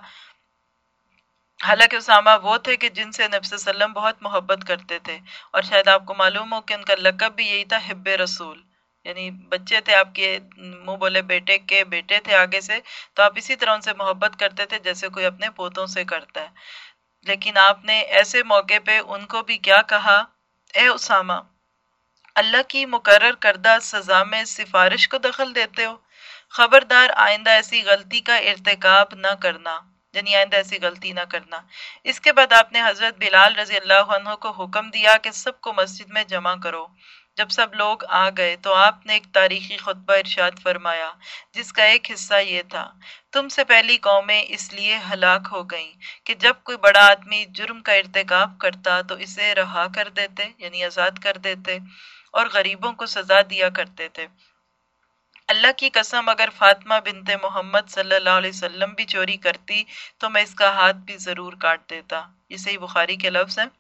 حالانکہ اسامہ وہ تھے کہ جن سے نبی صلی اللہ علیہ وسلم بہت محبت کرتے تھے، اور شاید آپ کو معلوم ہو کہ ان کا لقب بھی یہی تھا، حب رسول، یعنی بچے تھے آپ کے منہ بولے بیٹے کے بیٹے تھے آگے سے، تو آپ اسی طرح ان سے محبت کرتے تھے جیسے کوئی اپنے پوتوں سے کرتا ہے۔ لیکن آپ نے ایسے موقع پہ ان کو بھی کیا کہا، اے اسامہ، اللہ کی مقرر کردہ سزا میں سفارش کو دخل دیتے ہو، خبردار آئندہ ایسی غلطی کا ارتکاب نہ کرنا، یعنی آئندہ ایسی غلطی نہ کرنا۔ اس کے بعد آپ نے حضرت بلال رضی اللہ عنہ کو حکم دیا کہ سب کو مسجد میں جمع کرو۔ جب سب لوگ آ گئے تو آپ نے ایک تاریخی خطبہ ارشاد فرمایا، جس کا ایک حصہ یہ تھا، تم سے پہلی قومیں اس لیے ہلاک ہو گئیں کہ جب کوئی بڑا آدمی جرم کا ارتکاب کرتا تو اسے رہا کر دیتے یعنی آزاد کر دیتے، اور غریبوں کو سزا دیا کرتے تھے۔ اللہ کی قسم اگر فاطمہ بنت محمد صلی اللہ علیہ وسلم بھی چوری کرتی تو میں اس کا ہاتھ بھی ضرور کاٹ دیتا۔ یہ صحیح بخاری کے لفظ ہیں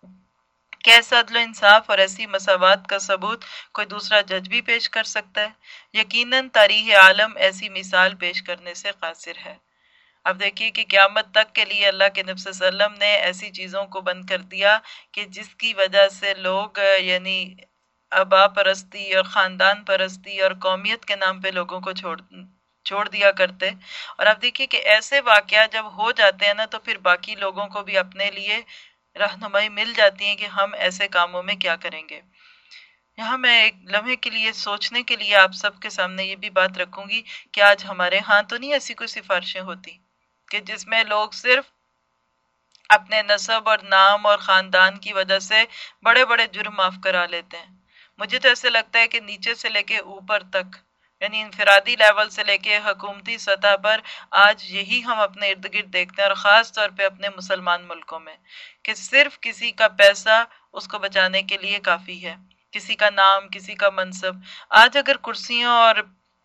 کہ ایسا عدل و انصاف اور ایسی مساوات کا ثبوت کوئی دوسرا جج بھی پیش کر سکتا ہے؟ یقیناً تاریخ عالم ایسی مثال پیش کرنے سے قاصر ہے۔ اب دیکھیے کہ قیامت تک کے لیے اللہ کے نبی صلی اللہ علیہ وسلم نے ایسی چیزوں کو بند کر دیا کہ جس کی وجہ سے لوگ یعنی آبا پرستی اور خاندان پرستی اور قومیت کے نام پہ لوگوں کو چھوڑ دیا کرتے، اور اب دیکھیے کہ ایسے واقعات جب ہو جاتے ہیں نا تو پھر باقی لوگوں کو بھی اپنے لیے رہنمائی مل جاتی ہے کہ ہم ایسے کاموں میں کیا کریں گے۔ یہاں میں ایک لمحے کے لیے سوچنے کے لیے آپ سب کے سامنے یہ بھی بات رکھوں گی کہ آج ہمارے ہاں تو نہیں ایسی کوئی سفارشیں ہوتی کہ جس میں لوگ صرف اپنے نسب اور نام اور خاندان کی وجہ سے بڑے بڑے جرم معاف کرا لیتے ہیں۔ مجھے تو ایسے لگتا ہے کہ نیچے سے لے کے اوپر تک یعنی انفرادی لیول سے لے کے حکومتی سطح پر آج یہی ہم اپنے ارد گرد دیکھتے ہیں، اور خاص طور پہ اپنے مسلمان ملکوں میں، کہ صرف کسی کا پیسہ اس کو بچانے کے لیے کافی ہے، کسی کا نام، کسی کا منصب۔ آج اگر کرسیوں اور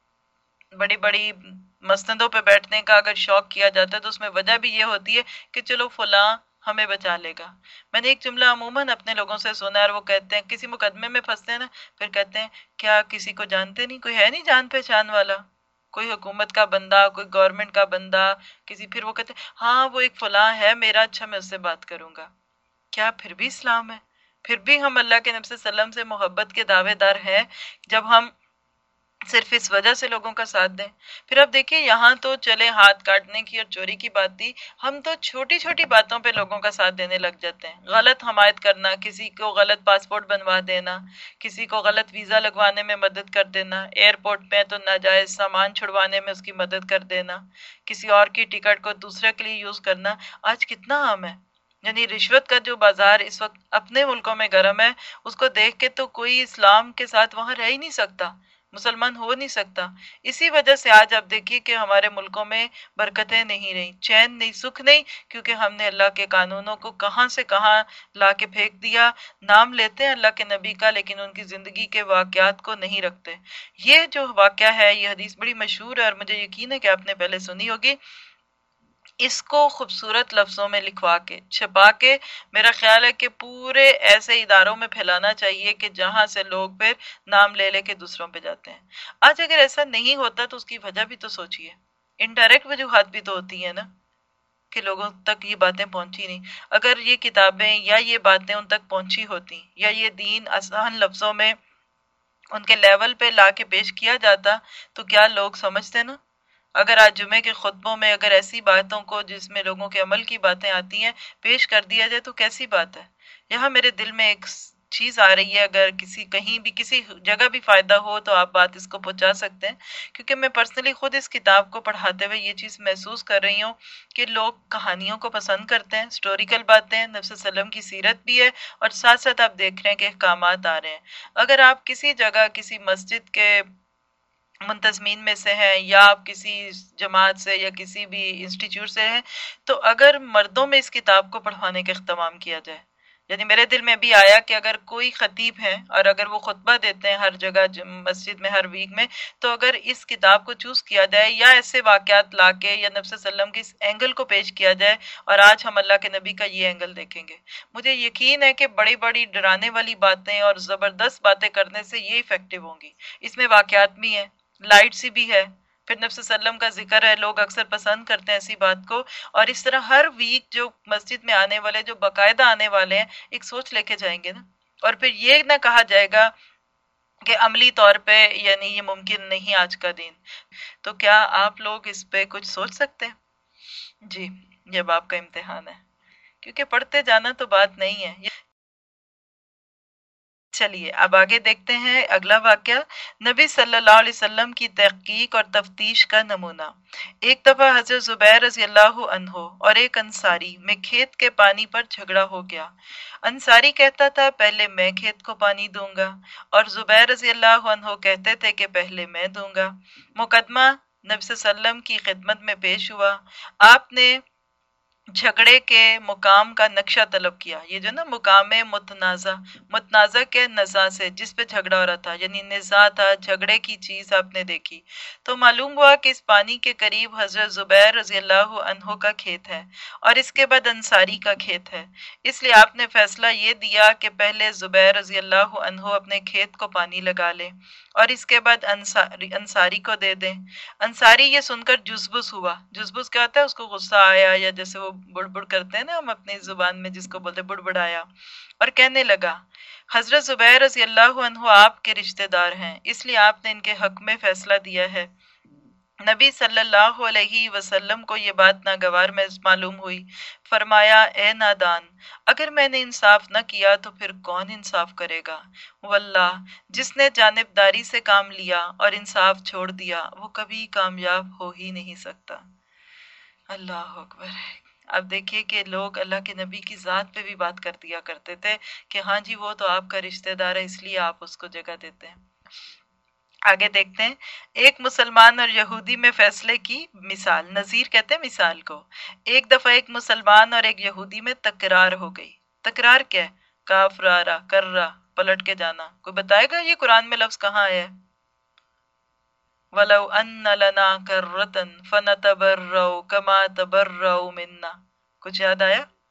بڑی بڑی مسندوں پہ بیٹھنے کا اگر شوق کیا جاتا ہے تو اس میں وجہ بھی یہ ہوتی ہے کہ چلو فلاں ہمیں بچا لے گا۔ میں نے ایک جملہ عموماً اپنے لوگوں سے سنا ہے، اور وہ کہتے ہیں کسی مقدمے میں پھنستے ہیں نا، پھر کہتے ہیں کیا کسی کو جانتے نہیں، کوئی ہے نہیں جان پہچان والا، کوئی حکومت کا بندہ، کوئی گورنمنٹ کا بندہ، کسی، پھر وہ کہتے ہیں ہاں وہ ایک فلاں ہے میرا، اچھا میں اس سے بات کروں گا۔ کیا پھر بھی اسلام ہے؟ پھر بھی ہم اللہ کے نبی صلی اللہ علیہ وسلم سے محبت کے دعوے دار ہیں جب ہم صرف اس وجہ سے لوگوں کا ساتھ دیں؟ پھر اب دیکھیے یہاں تو چلے ہاتھ کاٹنے کی اور چوری کی بات تھی، ہم تو چھوٹی چھوٹی باتوں پہ لوگوں کا ساتھ دینے لگ جاتے ہیں۔ غلط حمایت کرنا، کسی کو غلط پاسپورٹ بنوا دینا، کسی کو غلط ویزا لگوانے میں مدد کر دینا، ایئرپورٹ پہ تو ناجائز سامان چھڑوانے میں اس کی مدد کر دینا، کسی اور کی ٹکٹ کو دوسرے کے لیے یوز کرنا، آج کتنا عام ہے۔ یعنی رشوت کا جو بازار اس وقت اپنے ملکوں میں گرم ہے، اس کو دیکھ کے تو کوئی اسلام کے ساتھ وہاں رہ ہی نہیں سکتا، مسلمان ہو نہیں سکتا۔ اسی وجہ سے آج آپ دیکھیے کہ ہمارے ملکوں میں برکتیں نہیں رہی، چین نہیں، سکھ نہیں، کیونکہ ہم نے اللہ کے قانونوں کو کہاں سے کہاں لا کے پھینک دیا۔ نام لیتے ہیں اللہ کے نبی کا لیکن ان کی زندگی کے واقعات کو نہیں رکھتے۔ یہ جو واقعہ ہے، یہ حدیث بڑی مشہور ہے اور مجھے یقین ہے کہ آپ نے پہلے سنی ہوگی۔ اس کو خوبصورت لفظوں میں لکھوا کے چھپا کے میرا خیال ہے کہ پورے ایسے اداروں میں پھیلانا چاہیے کہ جہاں سے لوگ پھر نام لے لے کے دوسروں پہ جاتے ہیں۔ آج اگر ایسا نہیں ہوتا تو اس کی وجہ بھی تو سوچیے، انڈائریکٹ وجوہات بھی تو ہوتی ہیں نا کہ لوگوں تک یہ باتیں پہنچی نہیں۔ اگر یہ کتابیں یا یہ باتیں ان تک پہنچی ہوتی یا یہ دین آسان لفظوں میں ان کے لیول پہ لا کے پیش کیا جاتا تو کیا لوگ سمجھتے نا؟ اگر آج جمعے کے خطبوں میں اگر ایسی باتوں کو جس میں لوگوں کے عمل کی باتیں آتی ہیں پیش کر دیا جائے تو کیسی بات ہے؟ یہاں میرے دل میں ایک چیز آ رہی ہے، اگر کسی کہیں بھی کسی جگہ بھی فائدہ ہو تو آپ بات اس کو پہنچا سکتے ہیں، کیونکہ میں پرسنلی خود اس کتاب کو پڑھاتے ہوئے یہ چیز محسوس کر رہی ہوں کہ لوگ کہانیوں کو پسند کرتے ہیں، سٹوریکل باتیں، نبی صلی اللہ علیہ وسلم کی سیرت بھی ہے، اور ساتھ ساتھ آپ دیکھ رہے ہیں کہ احکامات آ رہے ہیں۔ اگر آپ کسی جگہ کسی مسجد کے منتظمین میں سے ہیں یا آپ کسی جماعت سے یا کسی بھی انسٹیٹیوٹ سے ہیں، تو اگر مردوں میں اس کتاب کو پڑھوانے کا اہتمام کیا جائے، یعنی میرے دل میں بھی آیا کہ اگر کوئی خطیب ہے اور اگر وہ خطبہ دیتے ہیں ہر جگہ مسجد میں ہر ویک میں، تو اگر اس کتاب کو چوز کیا جائے یا ایسے واقعات لا کے یا نبی صلی اللہ علیہ وسلم کے اس اینگل کو پیش کیا جائے، اور آج ہم اللہ کے نبی کا یہ اینگل دیکھیں گے، مجھے یقین ہے کہ بڑی بڑی ڈرانے والی باتیں اور زبردست باتیں کرنے سے یہ افیکٹو ہوں گی۔ اس میں واقعات بھی ہیں، لائٹ سی بھی ہے، پھر نبی صلی اللہ علیہ وسلم کا ذکر ہے، لوگ اکثر پسند کرتے ہیں ایسی بات کو، اور اس طرح ہر ویک جو مسجد میں آنے والے، جو باقاعدہ آنے والے ہیں، ایک سوچ لے کے جائیں گے نا۔ اور پھر یہ نہ کہا جائے گا کہ عملی طور پہ یعنی یہ ممکن نہیں آج کا دن۔ تو کیا آپ لوگ اس پہ کچھ سوچ سکتے ہیں؟ جی، یہ اب آپ کا امتحان ہے، کیونکہ پڑھتے جانا تو بات نہیں ہے۔ چلیے اب آگے دیکھتے ہیں اگلا واقعہ، نبی صلی اللہ علیہ وسلم کی تحقیق اور تفتیش کا نمونہ۔ ایک دفعہ حضرت زبیر رضی اللہ عنہ اور ایک انصاری میں کھیت کے پانی پر جھگڑا ہو گیا۔ انصاری کہتا تھا پہلے میں کھیت کو پانی دوں گا، اور زبیر رضی اللہ عنہ کہتے تھے کہ پہلے میں دوں گا۔ مقدمہ نبی صلی اللہ علیہ وسلم کی خدمت میں پیش ہوا۔ آپ نے جھگڑے کے مقام کا نقشہ طلب کیا۔ یہ جو نا مقام متنازع، متنازع کے نزاع سے جس پہ جھگڑا ہو رہا تھا، یعنی نزاع تھا، جھگڑے کی چیز آپ نے دیکھی، تو معلوم ہوا کہ اس پانی کے قریب حضرت زبیر رضی اللہ عنہ کا کھیت ہے اور اس کے بعد انصاری کا کھیت ہے، اس لیے آپ نے فیصلہ یہ دیا کہ پہلے زبیر رضی اللہ عنہ اپنے کھیت کو پانی لگا لے اور اس کے بعد انصاری کو دے دیں۔ انصاری یہ سن کر جزبز ہوا۔ جزبز کیا ہوتا ہے؟ اس کو غصہ آیا، یا جیسے وہ بڑ بڑ کرتے ہیں نا ہم اپنی زبان میں جس کو بولتے بڑ بڑایا، اور کہنے لگا حضرت زبیر رضی اللہ عنہ آپ کے رشتہ دار ہیں، اس لیے آپ نے ان کے حق میں فیصلہ دیا ہے۔ نبی صلی اللہ علیہ وسلم کو یہ بات ناگوار میں معلوم ہوئی، فرمایا اے نادان، اگر میں نے انصاف نہ کیا تو پھر کون انصاف کرے گا؟ واللہ جس نے جانبداری سے کام لیا اور انصاف چھوڑ دیا وہ کبھی کامیاب ہو ہی نہیں سکتا۔ اللہ اکبر۔ اب دیکھیے کہ لوگ اللہ کے نبی کی ذات پہ بھی بات کر دیا کرتے تھے کہ ہاں جی وہ تو آپ کا رشتہ دار ہے اس لیے آپ اس کو جگہ دیتے ہیں۔ آگے دیکھتے ہیں، ایک مسلمان اور یہودی میں فیصلے کی مثال، نظیر کہتے ہیں مثال کو۔ ایک دفعہ ایک مسلمان اور ایک یہودی میں تکرار ہو گئی۔ تکرار کیا ہے؟ کاف رارا کر رہا، پلٹ کے جانا۔ کوئی بتائے گا یہ قرآن میں لفظ کہاں ہے؟ وَلَوْ أَنَّ لَنَا كَرَّةً فَنَتَبَرَّأُ كَمَا تَبَرَّأُوا مِنَّا، کچھ یاد آیا؟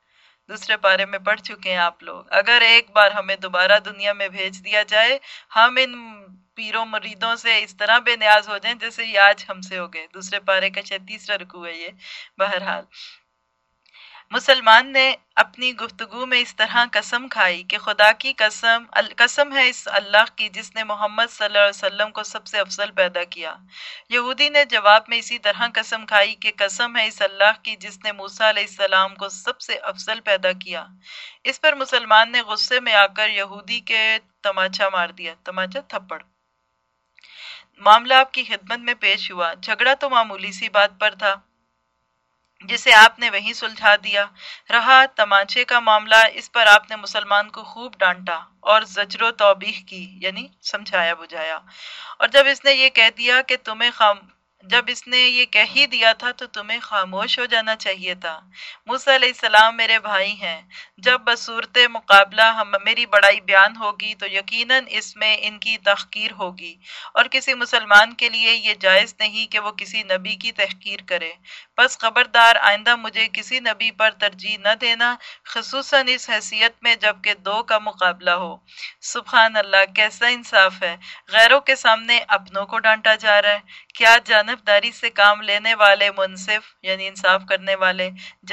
دوسرے پارے میں پڑھ چکے ہیں آپ لوگ. اگر ایک بار ہمیں دوبارہ دنیا میں بھیج دیا جائے، ہم ان پیروں مریدوں سے اس طرح بے نیاز ہو جائیں جیسے یہ آج ہم سے ہو گئے. دوسرے پارے کا شاید 3 رکوع ہے یہ. بہرحال مسلمان نے اپنی گفتگو میں اس طرح قسم کھائی کہ خدا کی قسم، قسم ہے اس اللہ کی جس نے محمد صلی اللہ علیہ وسلم کو سب سے افضل پیدا کیا. یہودی نے جواب میں اسی طرح قسم کھائی کہ قسم ہے اس اللہ کی جس نے موسیٰ علیہ السلام کو سب سے افضل پیدا کیا. اس پر مسلمان نے غصے میں آ کر یہودی کے تماچا مار دیا. تماچا تھپڑ. معاملہ آپ کی خدمت میں پیش ہوا. جھگڑا تو معمولی سی بات پر تھا جسے آپ نے وہیں سلجھا دیا. رہا تمانچے کا معاملہ، اس پر آپ نے مسلمان کو خوب ڈانٹا اور زجر و توبیخ کی، یعنی سمجھایا بجھایا. اور جب اس نے یہ کہہ دیا کہ جب اس نے یہ کہہ ہی دیا تھا تو تمہیں خاموش ہو جانا چاہیے تھا. موسیٰ علیہ السلام میرے بھائی ہیں. جب بصورت مقابلہ میری بڑائی بیان ہوگی تو یقیناً اس میں ان کی تحقیر ہوگی، اور کسی مسلمان کے لیے یہ جائز نہیں کہ وہ کسی نبی کی تحقیر کرے. بس خبردار آئندہ مجھے کسی نبی پر ترجیح نہ دینا، خصوصاً اس حیثیت میں جب کہ 2 کا مقابلہ ہو. سبحان اللہ، کیسا انصاف ہے! غیروں کے سامنے اپنوں کو ڈانٹا جا رہا ہے. کیا جانبداری سے کام لینے والے منصف یعنی انصاف کرنے والے،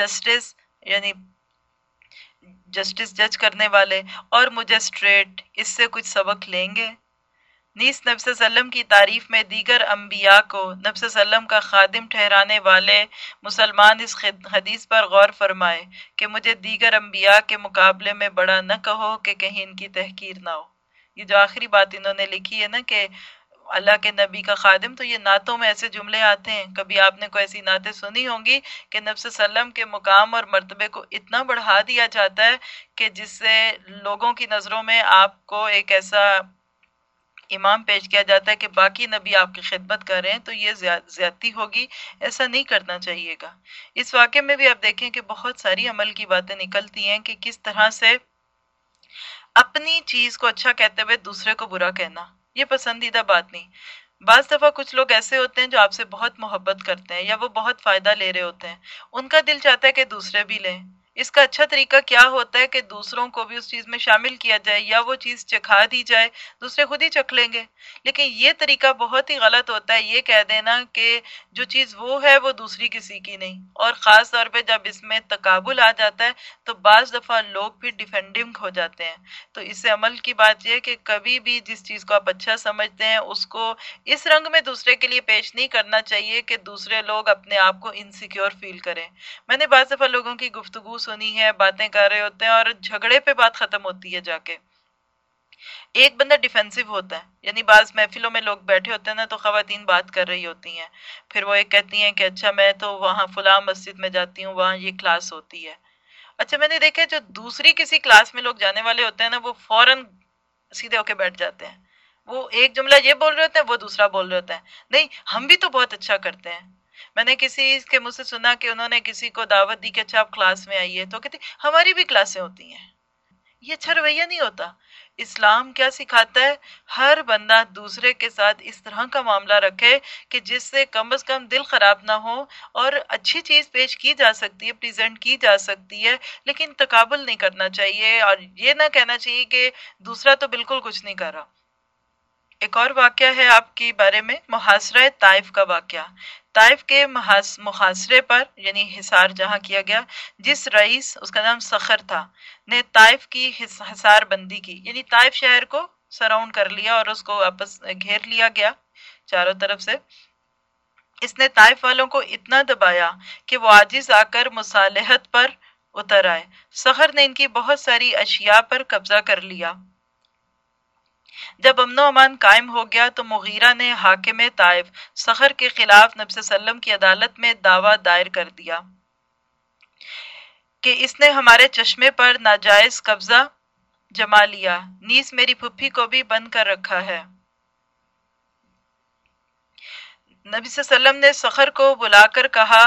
جسٹس جج کرنے والے، اور مجسٹریٹ اس سے کچھ سبق لیں گے؟ نیز نبی صلی اللہ علیہ وسلم کی تعریف میں دیگر انبیاء کو نبی صلی اللہ علیہ وسلم کا خادم ٹھہرانے والے مسلمان اس حدیث پر غور فرمائے کہ مجھے دیگر انبیاء کے مقابلے میں بڑا نہ کہو کہ کہیں ان کی تحقیر نہ ہو. یہ جو آخری بات انہوں نے لکھی ہے نا کہ اللہ کے نبی کا خادم، تو یہ نعتوں میں ایسے جملے آتے ہیں. کبھی آپ نے کوئی ایسی نعتیں سنی ہوں گی کہ نبی صلی اللہ علیہ وسلم کے مقام اور مرتبے کو اتنا بڑھا دیا جاتا ہے کہ جس سے لوگوں کی نظروں میں آپ کو ایک ایسا امام پیش کیا جاتا ہے کہ باقی نبی آپ کی خدمت کر رہے ہیں، تو یہ زیادتی ہوگی، ایسا نہیں کرنا چاہیے گا. اس واقعے میں بھی آپ دیکھیں کہ بہت ساری عمل کی باتیں نکلتی ہیں کہ کس طرح سے اپنی چیز کو اچھا کہتے ہوئے دوسرے کو برا کہنا یہ پسندیدہ بات نہیں. بعض دفعہ کچھ لوگ ایسے ہوتے ہیں جو آپ سے بہت محبت کرتے ہیں یا وہ بہت فائدہ لے رہے ہوتے ہیں، ان کا دل چاہتا ہے کہ دوسرے بھی لیں. اس کا اچھا طریقہ کیا ہوتا ہے کہ دوسروں کو بھی اس چیز میں شامل کیا جائے یا وہ چیز چکھا دی جائے، دوسرے خود ہی چکھ لیں گے. لیکن یہ طریقہ بہت ہی غلط ہوتا ہے، یہ کہہ دینا کہ جو چیز وہ ہے وہ دوسری کسی کی نہیں. اور خاص طور پہ جب اس میں تقابل آ جاتا ہے تو بعض دفعہ لوگ بھی ڈیفینڈنگ ہو جاتے ہیں. تو اس سے عمل کی بات یہ ہے کہ کبھی بھی جس چیز کو آپ اچھا سمجھتے ہیں اس کو اس رنگ میں دوسرے کے لیے پیش نہیں کرنا چاہیے کہ دوسرے لوگ اپنے آپ کو انسیکیور فیل کریں. میں نے بعض دفعہ لوگوں کی گفتگو سنی ہے، باتیں کر رہے ہوتے ہیں اور جھگڑے پہ بات ختم ہوتی ہے جا کے. ایک بندہ ڈیفینسو ہوتا ہے، یعنی بعض محفلوں میں لوگ بیٹھے ہوتے ہیں نا تو خواتین بات کر رہی ہوتی ہیں، پھر وہ ایک کہتی ہیں کہ اچھا میں تو وہاں فلاں مسجد میں جاتی ہوں، وہاں یہ کلاس ہوتی ہے. اچھا میں نے دیکھا جو دوسری کسی کلاس میں لوگ جانے والے ہوتے ہیں نا وہ فوراً سیدھے ہو کے بیٹھ جاتے ہیں. وہ ایک جملہ یہ بول رہے ہوتے ہیں، وہ دوسرا بول رہے ہوتا ہے، نہیں ہم بھی تو بہت اچھا کرتے ہیں. میں نے کسی کے منہ سے سنا کہ انہوں نے کسی کو دعوت دی کہ اچھا آپ کلاس میں آئیے، تو کہتے ہماری بھی کلاسیں ہوتی ہیں. یہ اچھا رویہ نہیں ہوتا. اسلام کیا سکھاتا ہے؟ ہر بندہ دوسرے کے ساتھ اس طرح کا معاملہ رکھے کہ جس سے کم از کم دل خراب نہ ہو اور اچھی چیز پیش کی جا سکتی ہے، پریزنٹ کی جا سکتی ہے، لیکن تقابل نہیں کرنا چاہیے اور یہ نہ کہنا چاہیے کہ دوسرا تو بالکل کچھ نہیں کر رہا. ایک اور واقعہ ہے آپ کے بارے میں، محاصرہ طائف کا واقعہ. طائف کے محاصرے پر یعنی حصار جہاں کیا گیا، جس رئیس، اس کا نام صخر تھا، نے طائف کی حصار بندی کی، یعنی طائف شہر کو سراؤنڈ کر لیا اور اس کو واپس گھیر لیا گیا چاروں طرف سے. اس نے طائف والوں کو اتنا دبایا کہ وہ عاجز آ کر مصالحت پر اتر آئے. صخر نے ان کی بہت ساری اشیاء پر قبضہ کر لیا. جب امن و امان قائم ہو گیا تو مغیرہ نے حاکم طائف صخر کے خلاف نبی صلی اللہ علیہ وسلم کی عدالت میں دعویٰ دائر کر دیا کہ اس نے ہمارے چشمے پر ناجائز قبضہ جما لیا، نیز میری پھپھی کو بھی بند کر رکھا ہے. نبی صلی اللہ علیہ وسلم نے صخر کو بلا کر کہا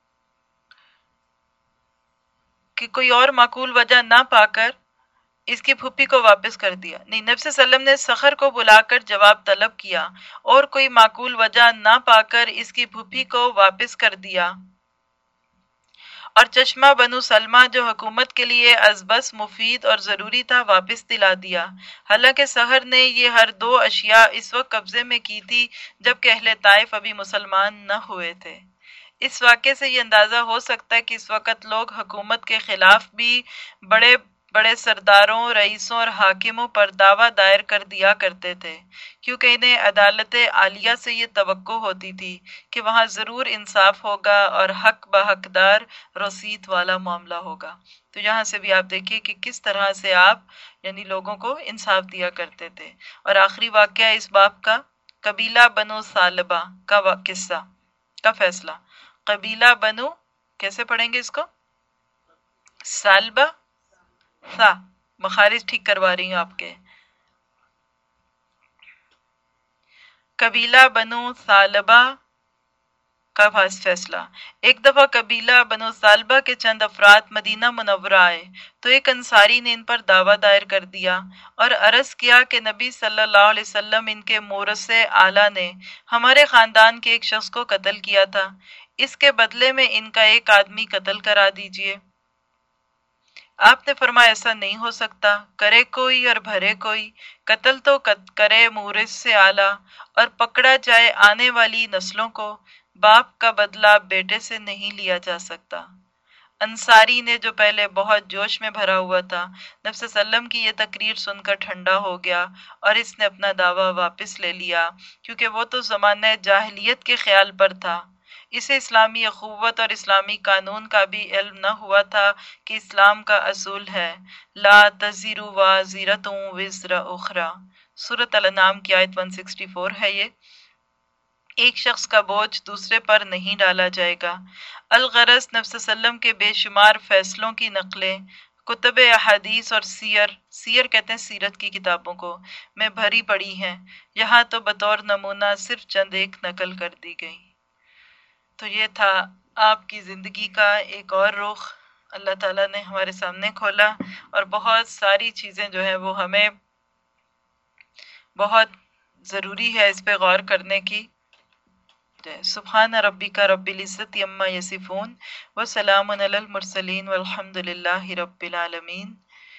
کہ کوئی اور معقول وجہ نہ پا کر اس کی پھپھی کو واپس کر دیا. نہیں، نبی صلی اللہ علیہ وسلم نے صخر کو بلا کر جواب طلب کیا اور کوئی معقول وجہ نہ پا کر اس کی پھپھی کو واپس کر دیا اور چشمہ بنو سلمہ جو حکومت کے لیے از بس مفید اور ضروری تھا واپس دلا دیا، حالانکہ سحر نے یہ ہر دو اشیاء اس وقت قبضے میں کی تھی جبکہ اہل طائف ابھی مسلمان نہ ہوئے تھے۔ اس واقعے سے یہ اندازہ ہو سکتا ہے کہ اس وقت لوگ حکومت کے خلاف بھی بڑے بڑے سرداروں، رئیسوں اور حاکموں پر دعویٰ دائر کر دیا کرتے تھے، کیونکہ انہیں عدالت عالیہ سے یہ توقع ہوتی تھی کہ وہاں ضرور انصاف ہوگا اور حق بحقدار رسیت والا معاملہ ہوگا۔ تو یہاں سے بھی آپ دیکھیے کہ کس طرح سے آپ یعنی لوگوں کو انصاف دیا کرتے تھے۔ اور آخری واقعہ اس باب کا قبیلہ بنو ثعلبہ کا قصہ کا فیصلہ۔ قبیلہ بنو، کیسے پڑھیں گے اس کو؟ ثعلبہ، سا مخارج ٹھیک کروا رہی ہوں آپ کے۔ قبیلہ بنو ثعلبہ کا فیصلہ۔ ایک دفعہ قبیلہ بنو ثعلبہ کے چند افراد مدینہ منورہ آئے تو ایک انصاری نے ان پر دعویٰ دائر کر دیا اور عرض کیا کہ نبی صلی اللہ علیہ وسلم ان کے مورث اعلیٰ نے ہمارے خاندان کے ایک شخص کو قتل کیا تھا، اس کے بدلے میں ان کا ایک آدمی قتل کرا دیجئے۔ آپ نے فرمایا ایسا نہیں ہو سکتا، کرے کوئی اور بھرے کوئی، قتل تو کرے مورث سے اعلیٰ اور پکڑا جائے آنے والی نسلوں کو، باپ کا بدلہ بیٹے سے نہیں لیا جا سکتا۔ انصاری نے جو پہلے بہت جوش میں بھرا ہوا تھا، نبی صلی اللہ علیہ وسلم کی یہ تقریر سن کر ٹھنڈا ہو گیا اور اس نے اپنا دعویٰ واپس لے لیا، کیونکہ وہ تو زمانہ جاہلیت کے خیال پر تھا۔ اسے اسلامی اخوت اور اسلامی قانون کا بھی علم نہ ہوا تھا کہ اسلام کا اصول ہے لا تزر وازرۃ وزر اخری۔ سورۃ الانعام کی آیت 164 ہے یہ۔ ایک شخص کا بوجھ دوسرے پر نہیں ڈالا جائے گا۔ الغرض نبی صلی اللہ علیہ وسلم کے بے شمار فیصلوں کی نقلیں کتب احادیث اور سیر کہتے ہیں سیرت کی کتابوں کو میں بھری پڑی ہیں، یہاں تو بطور نمونہ صرف چند ایک نقل کر دی گئی۔ تو یہ تھا آپ کی زندگی کا ایک اور رخ اللہ تعالیٰ نے ہمارے سامنے کھولا، اور بہت ساری چیزیں جو ہیں وہ ہمیں بہت ضروری ہے اس پہ غور کرنے کی۔ سبحان ربک رب العزت عما یصفون وسلام علی المرسلین والحمد للہ رب العالمین۔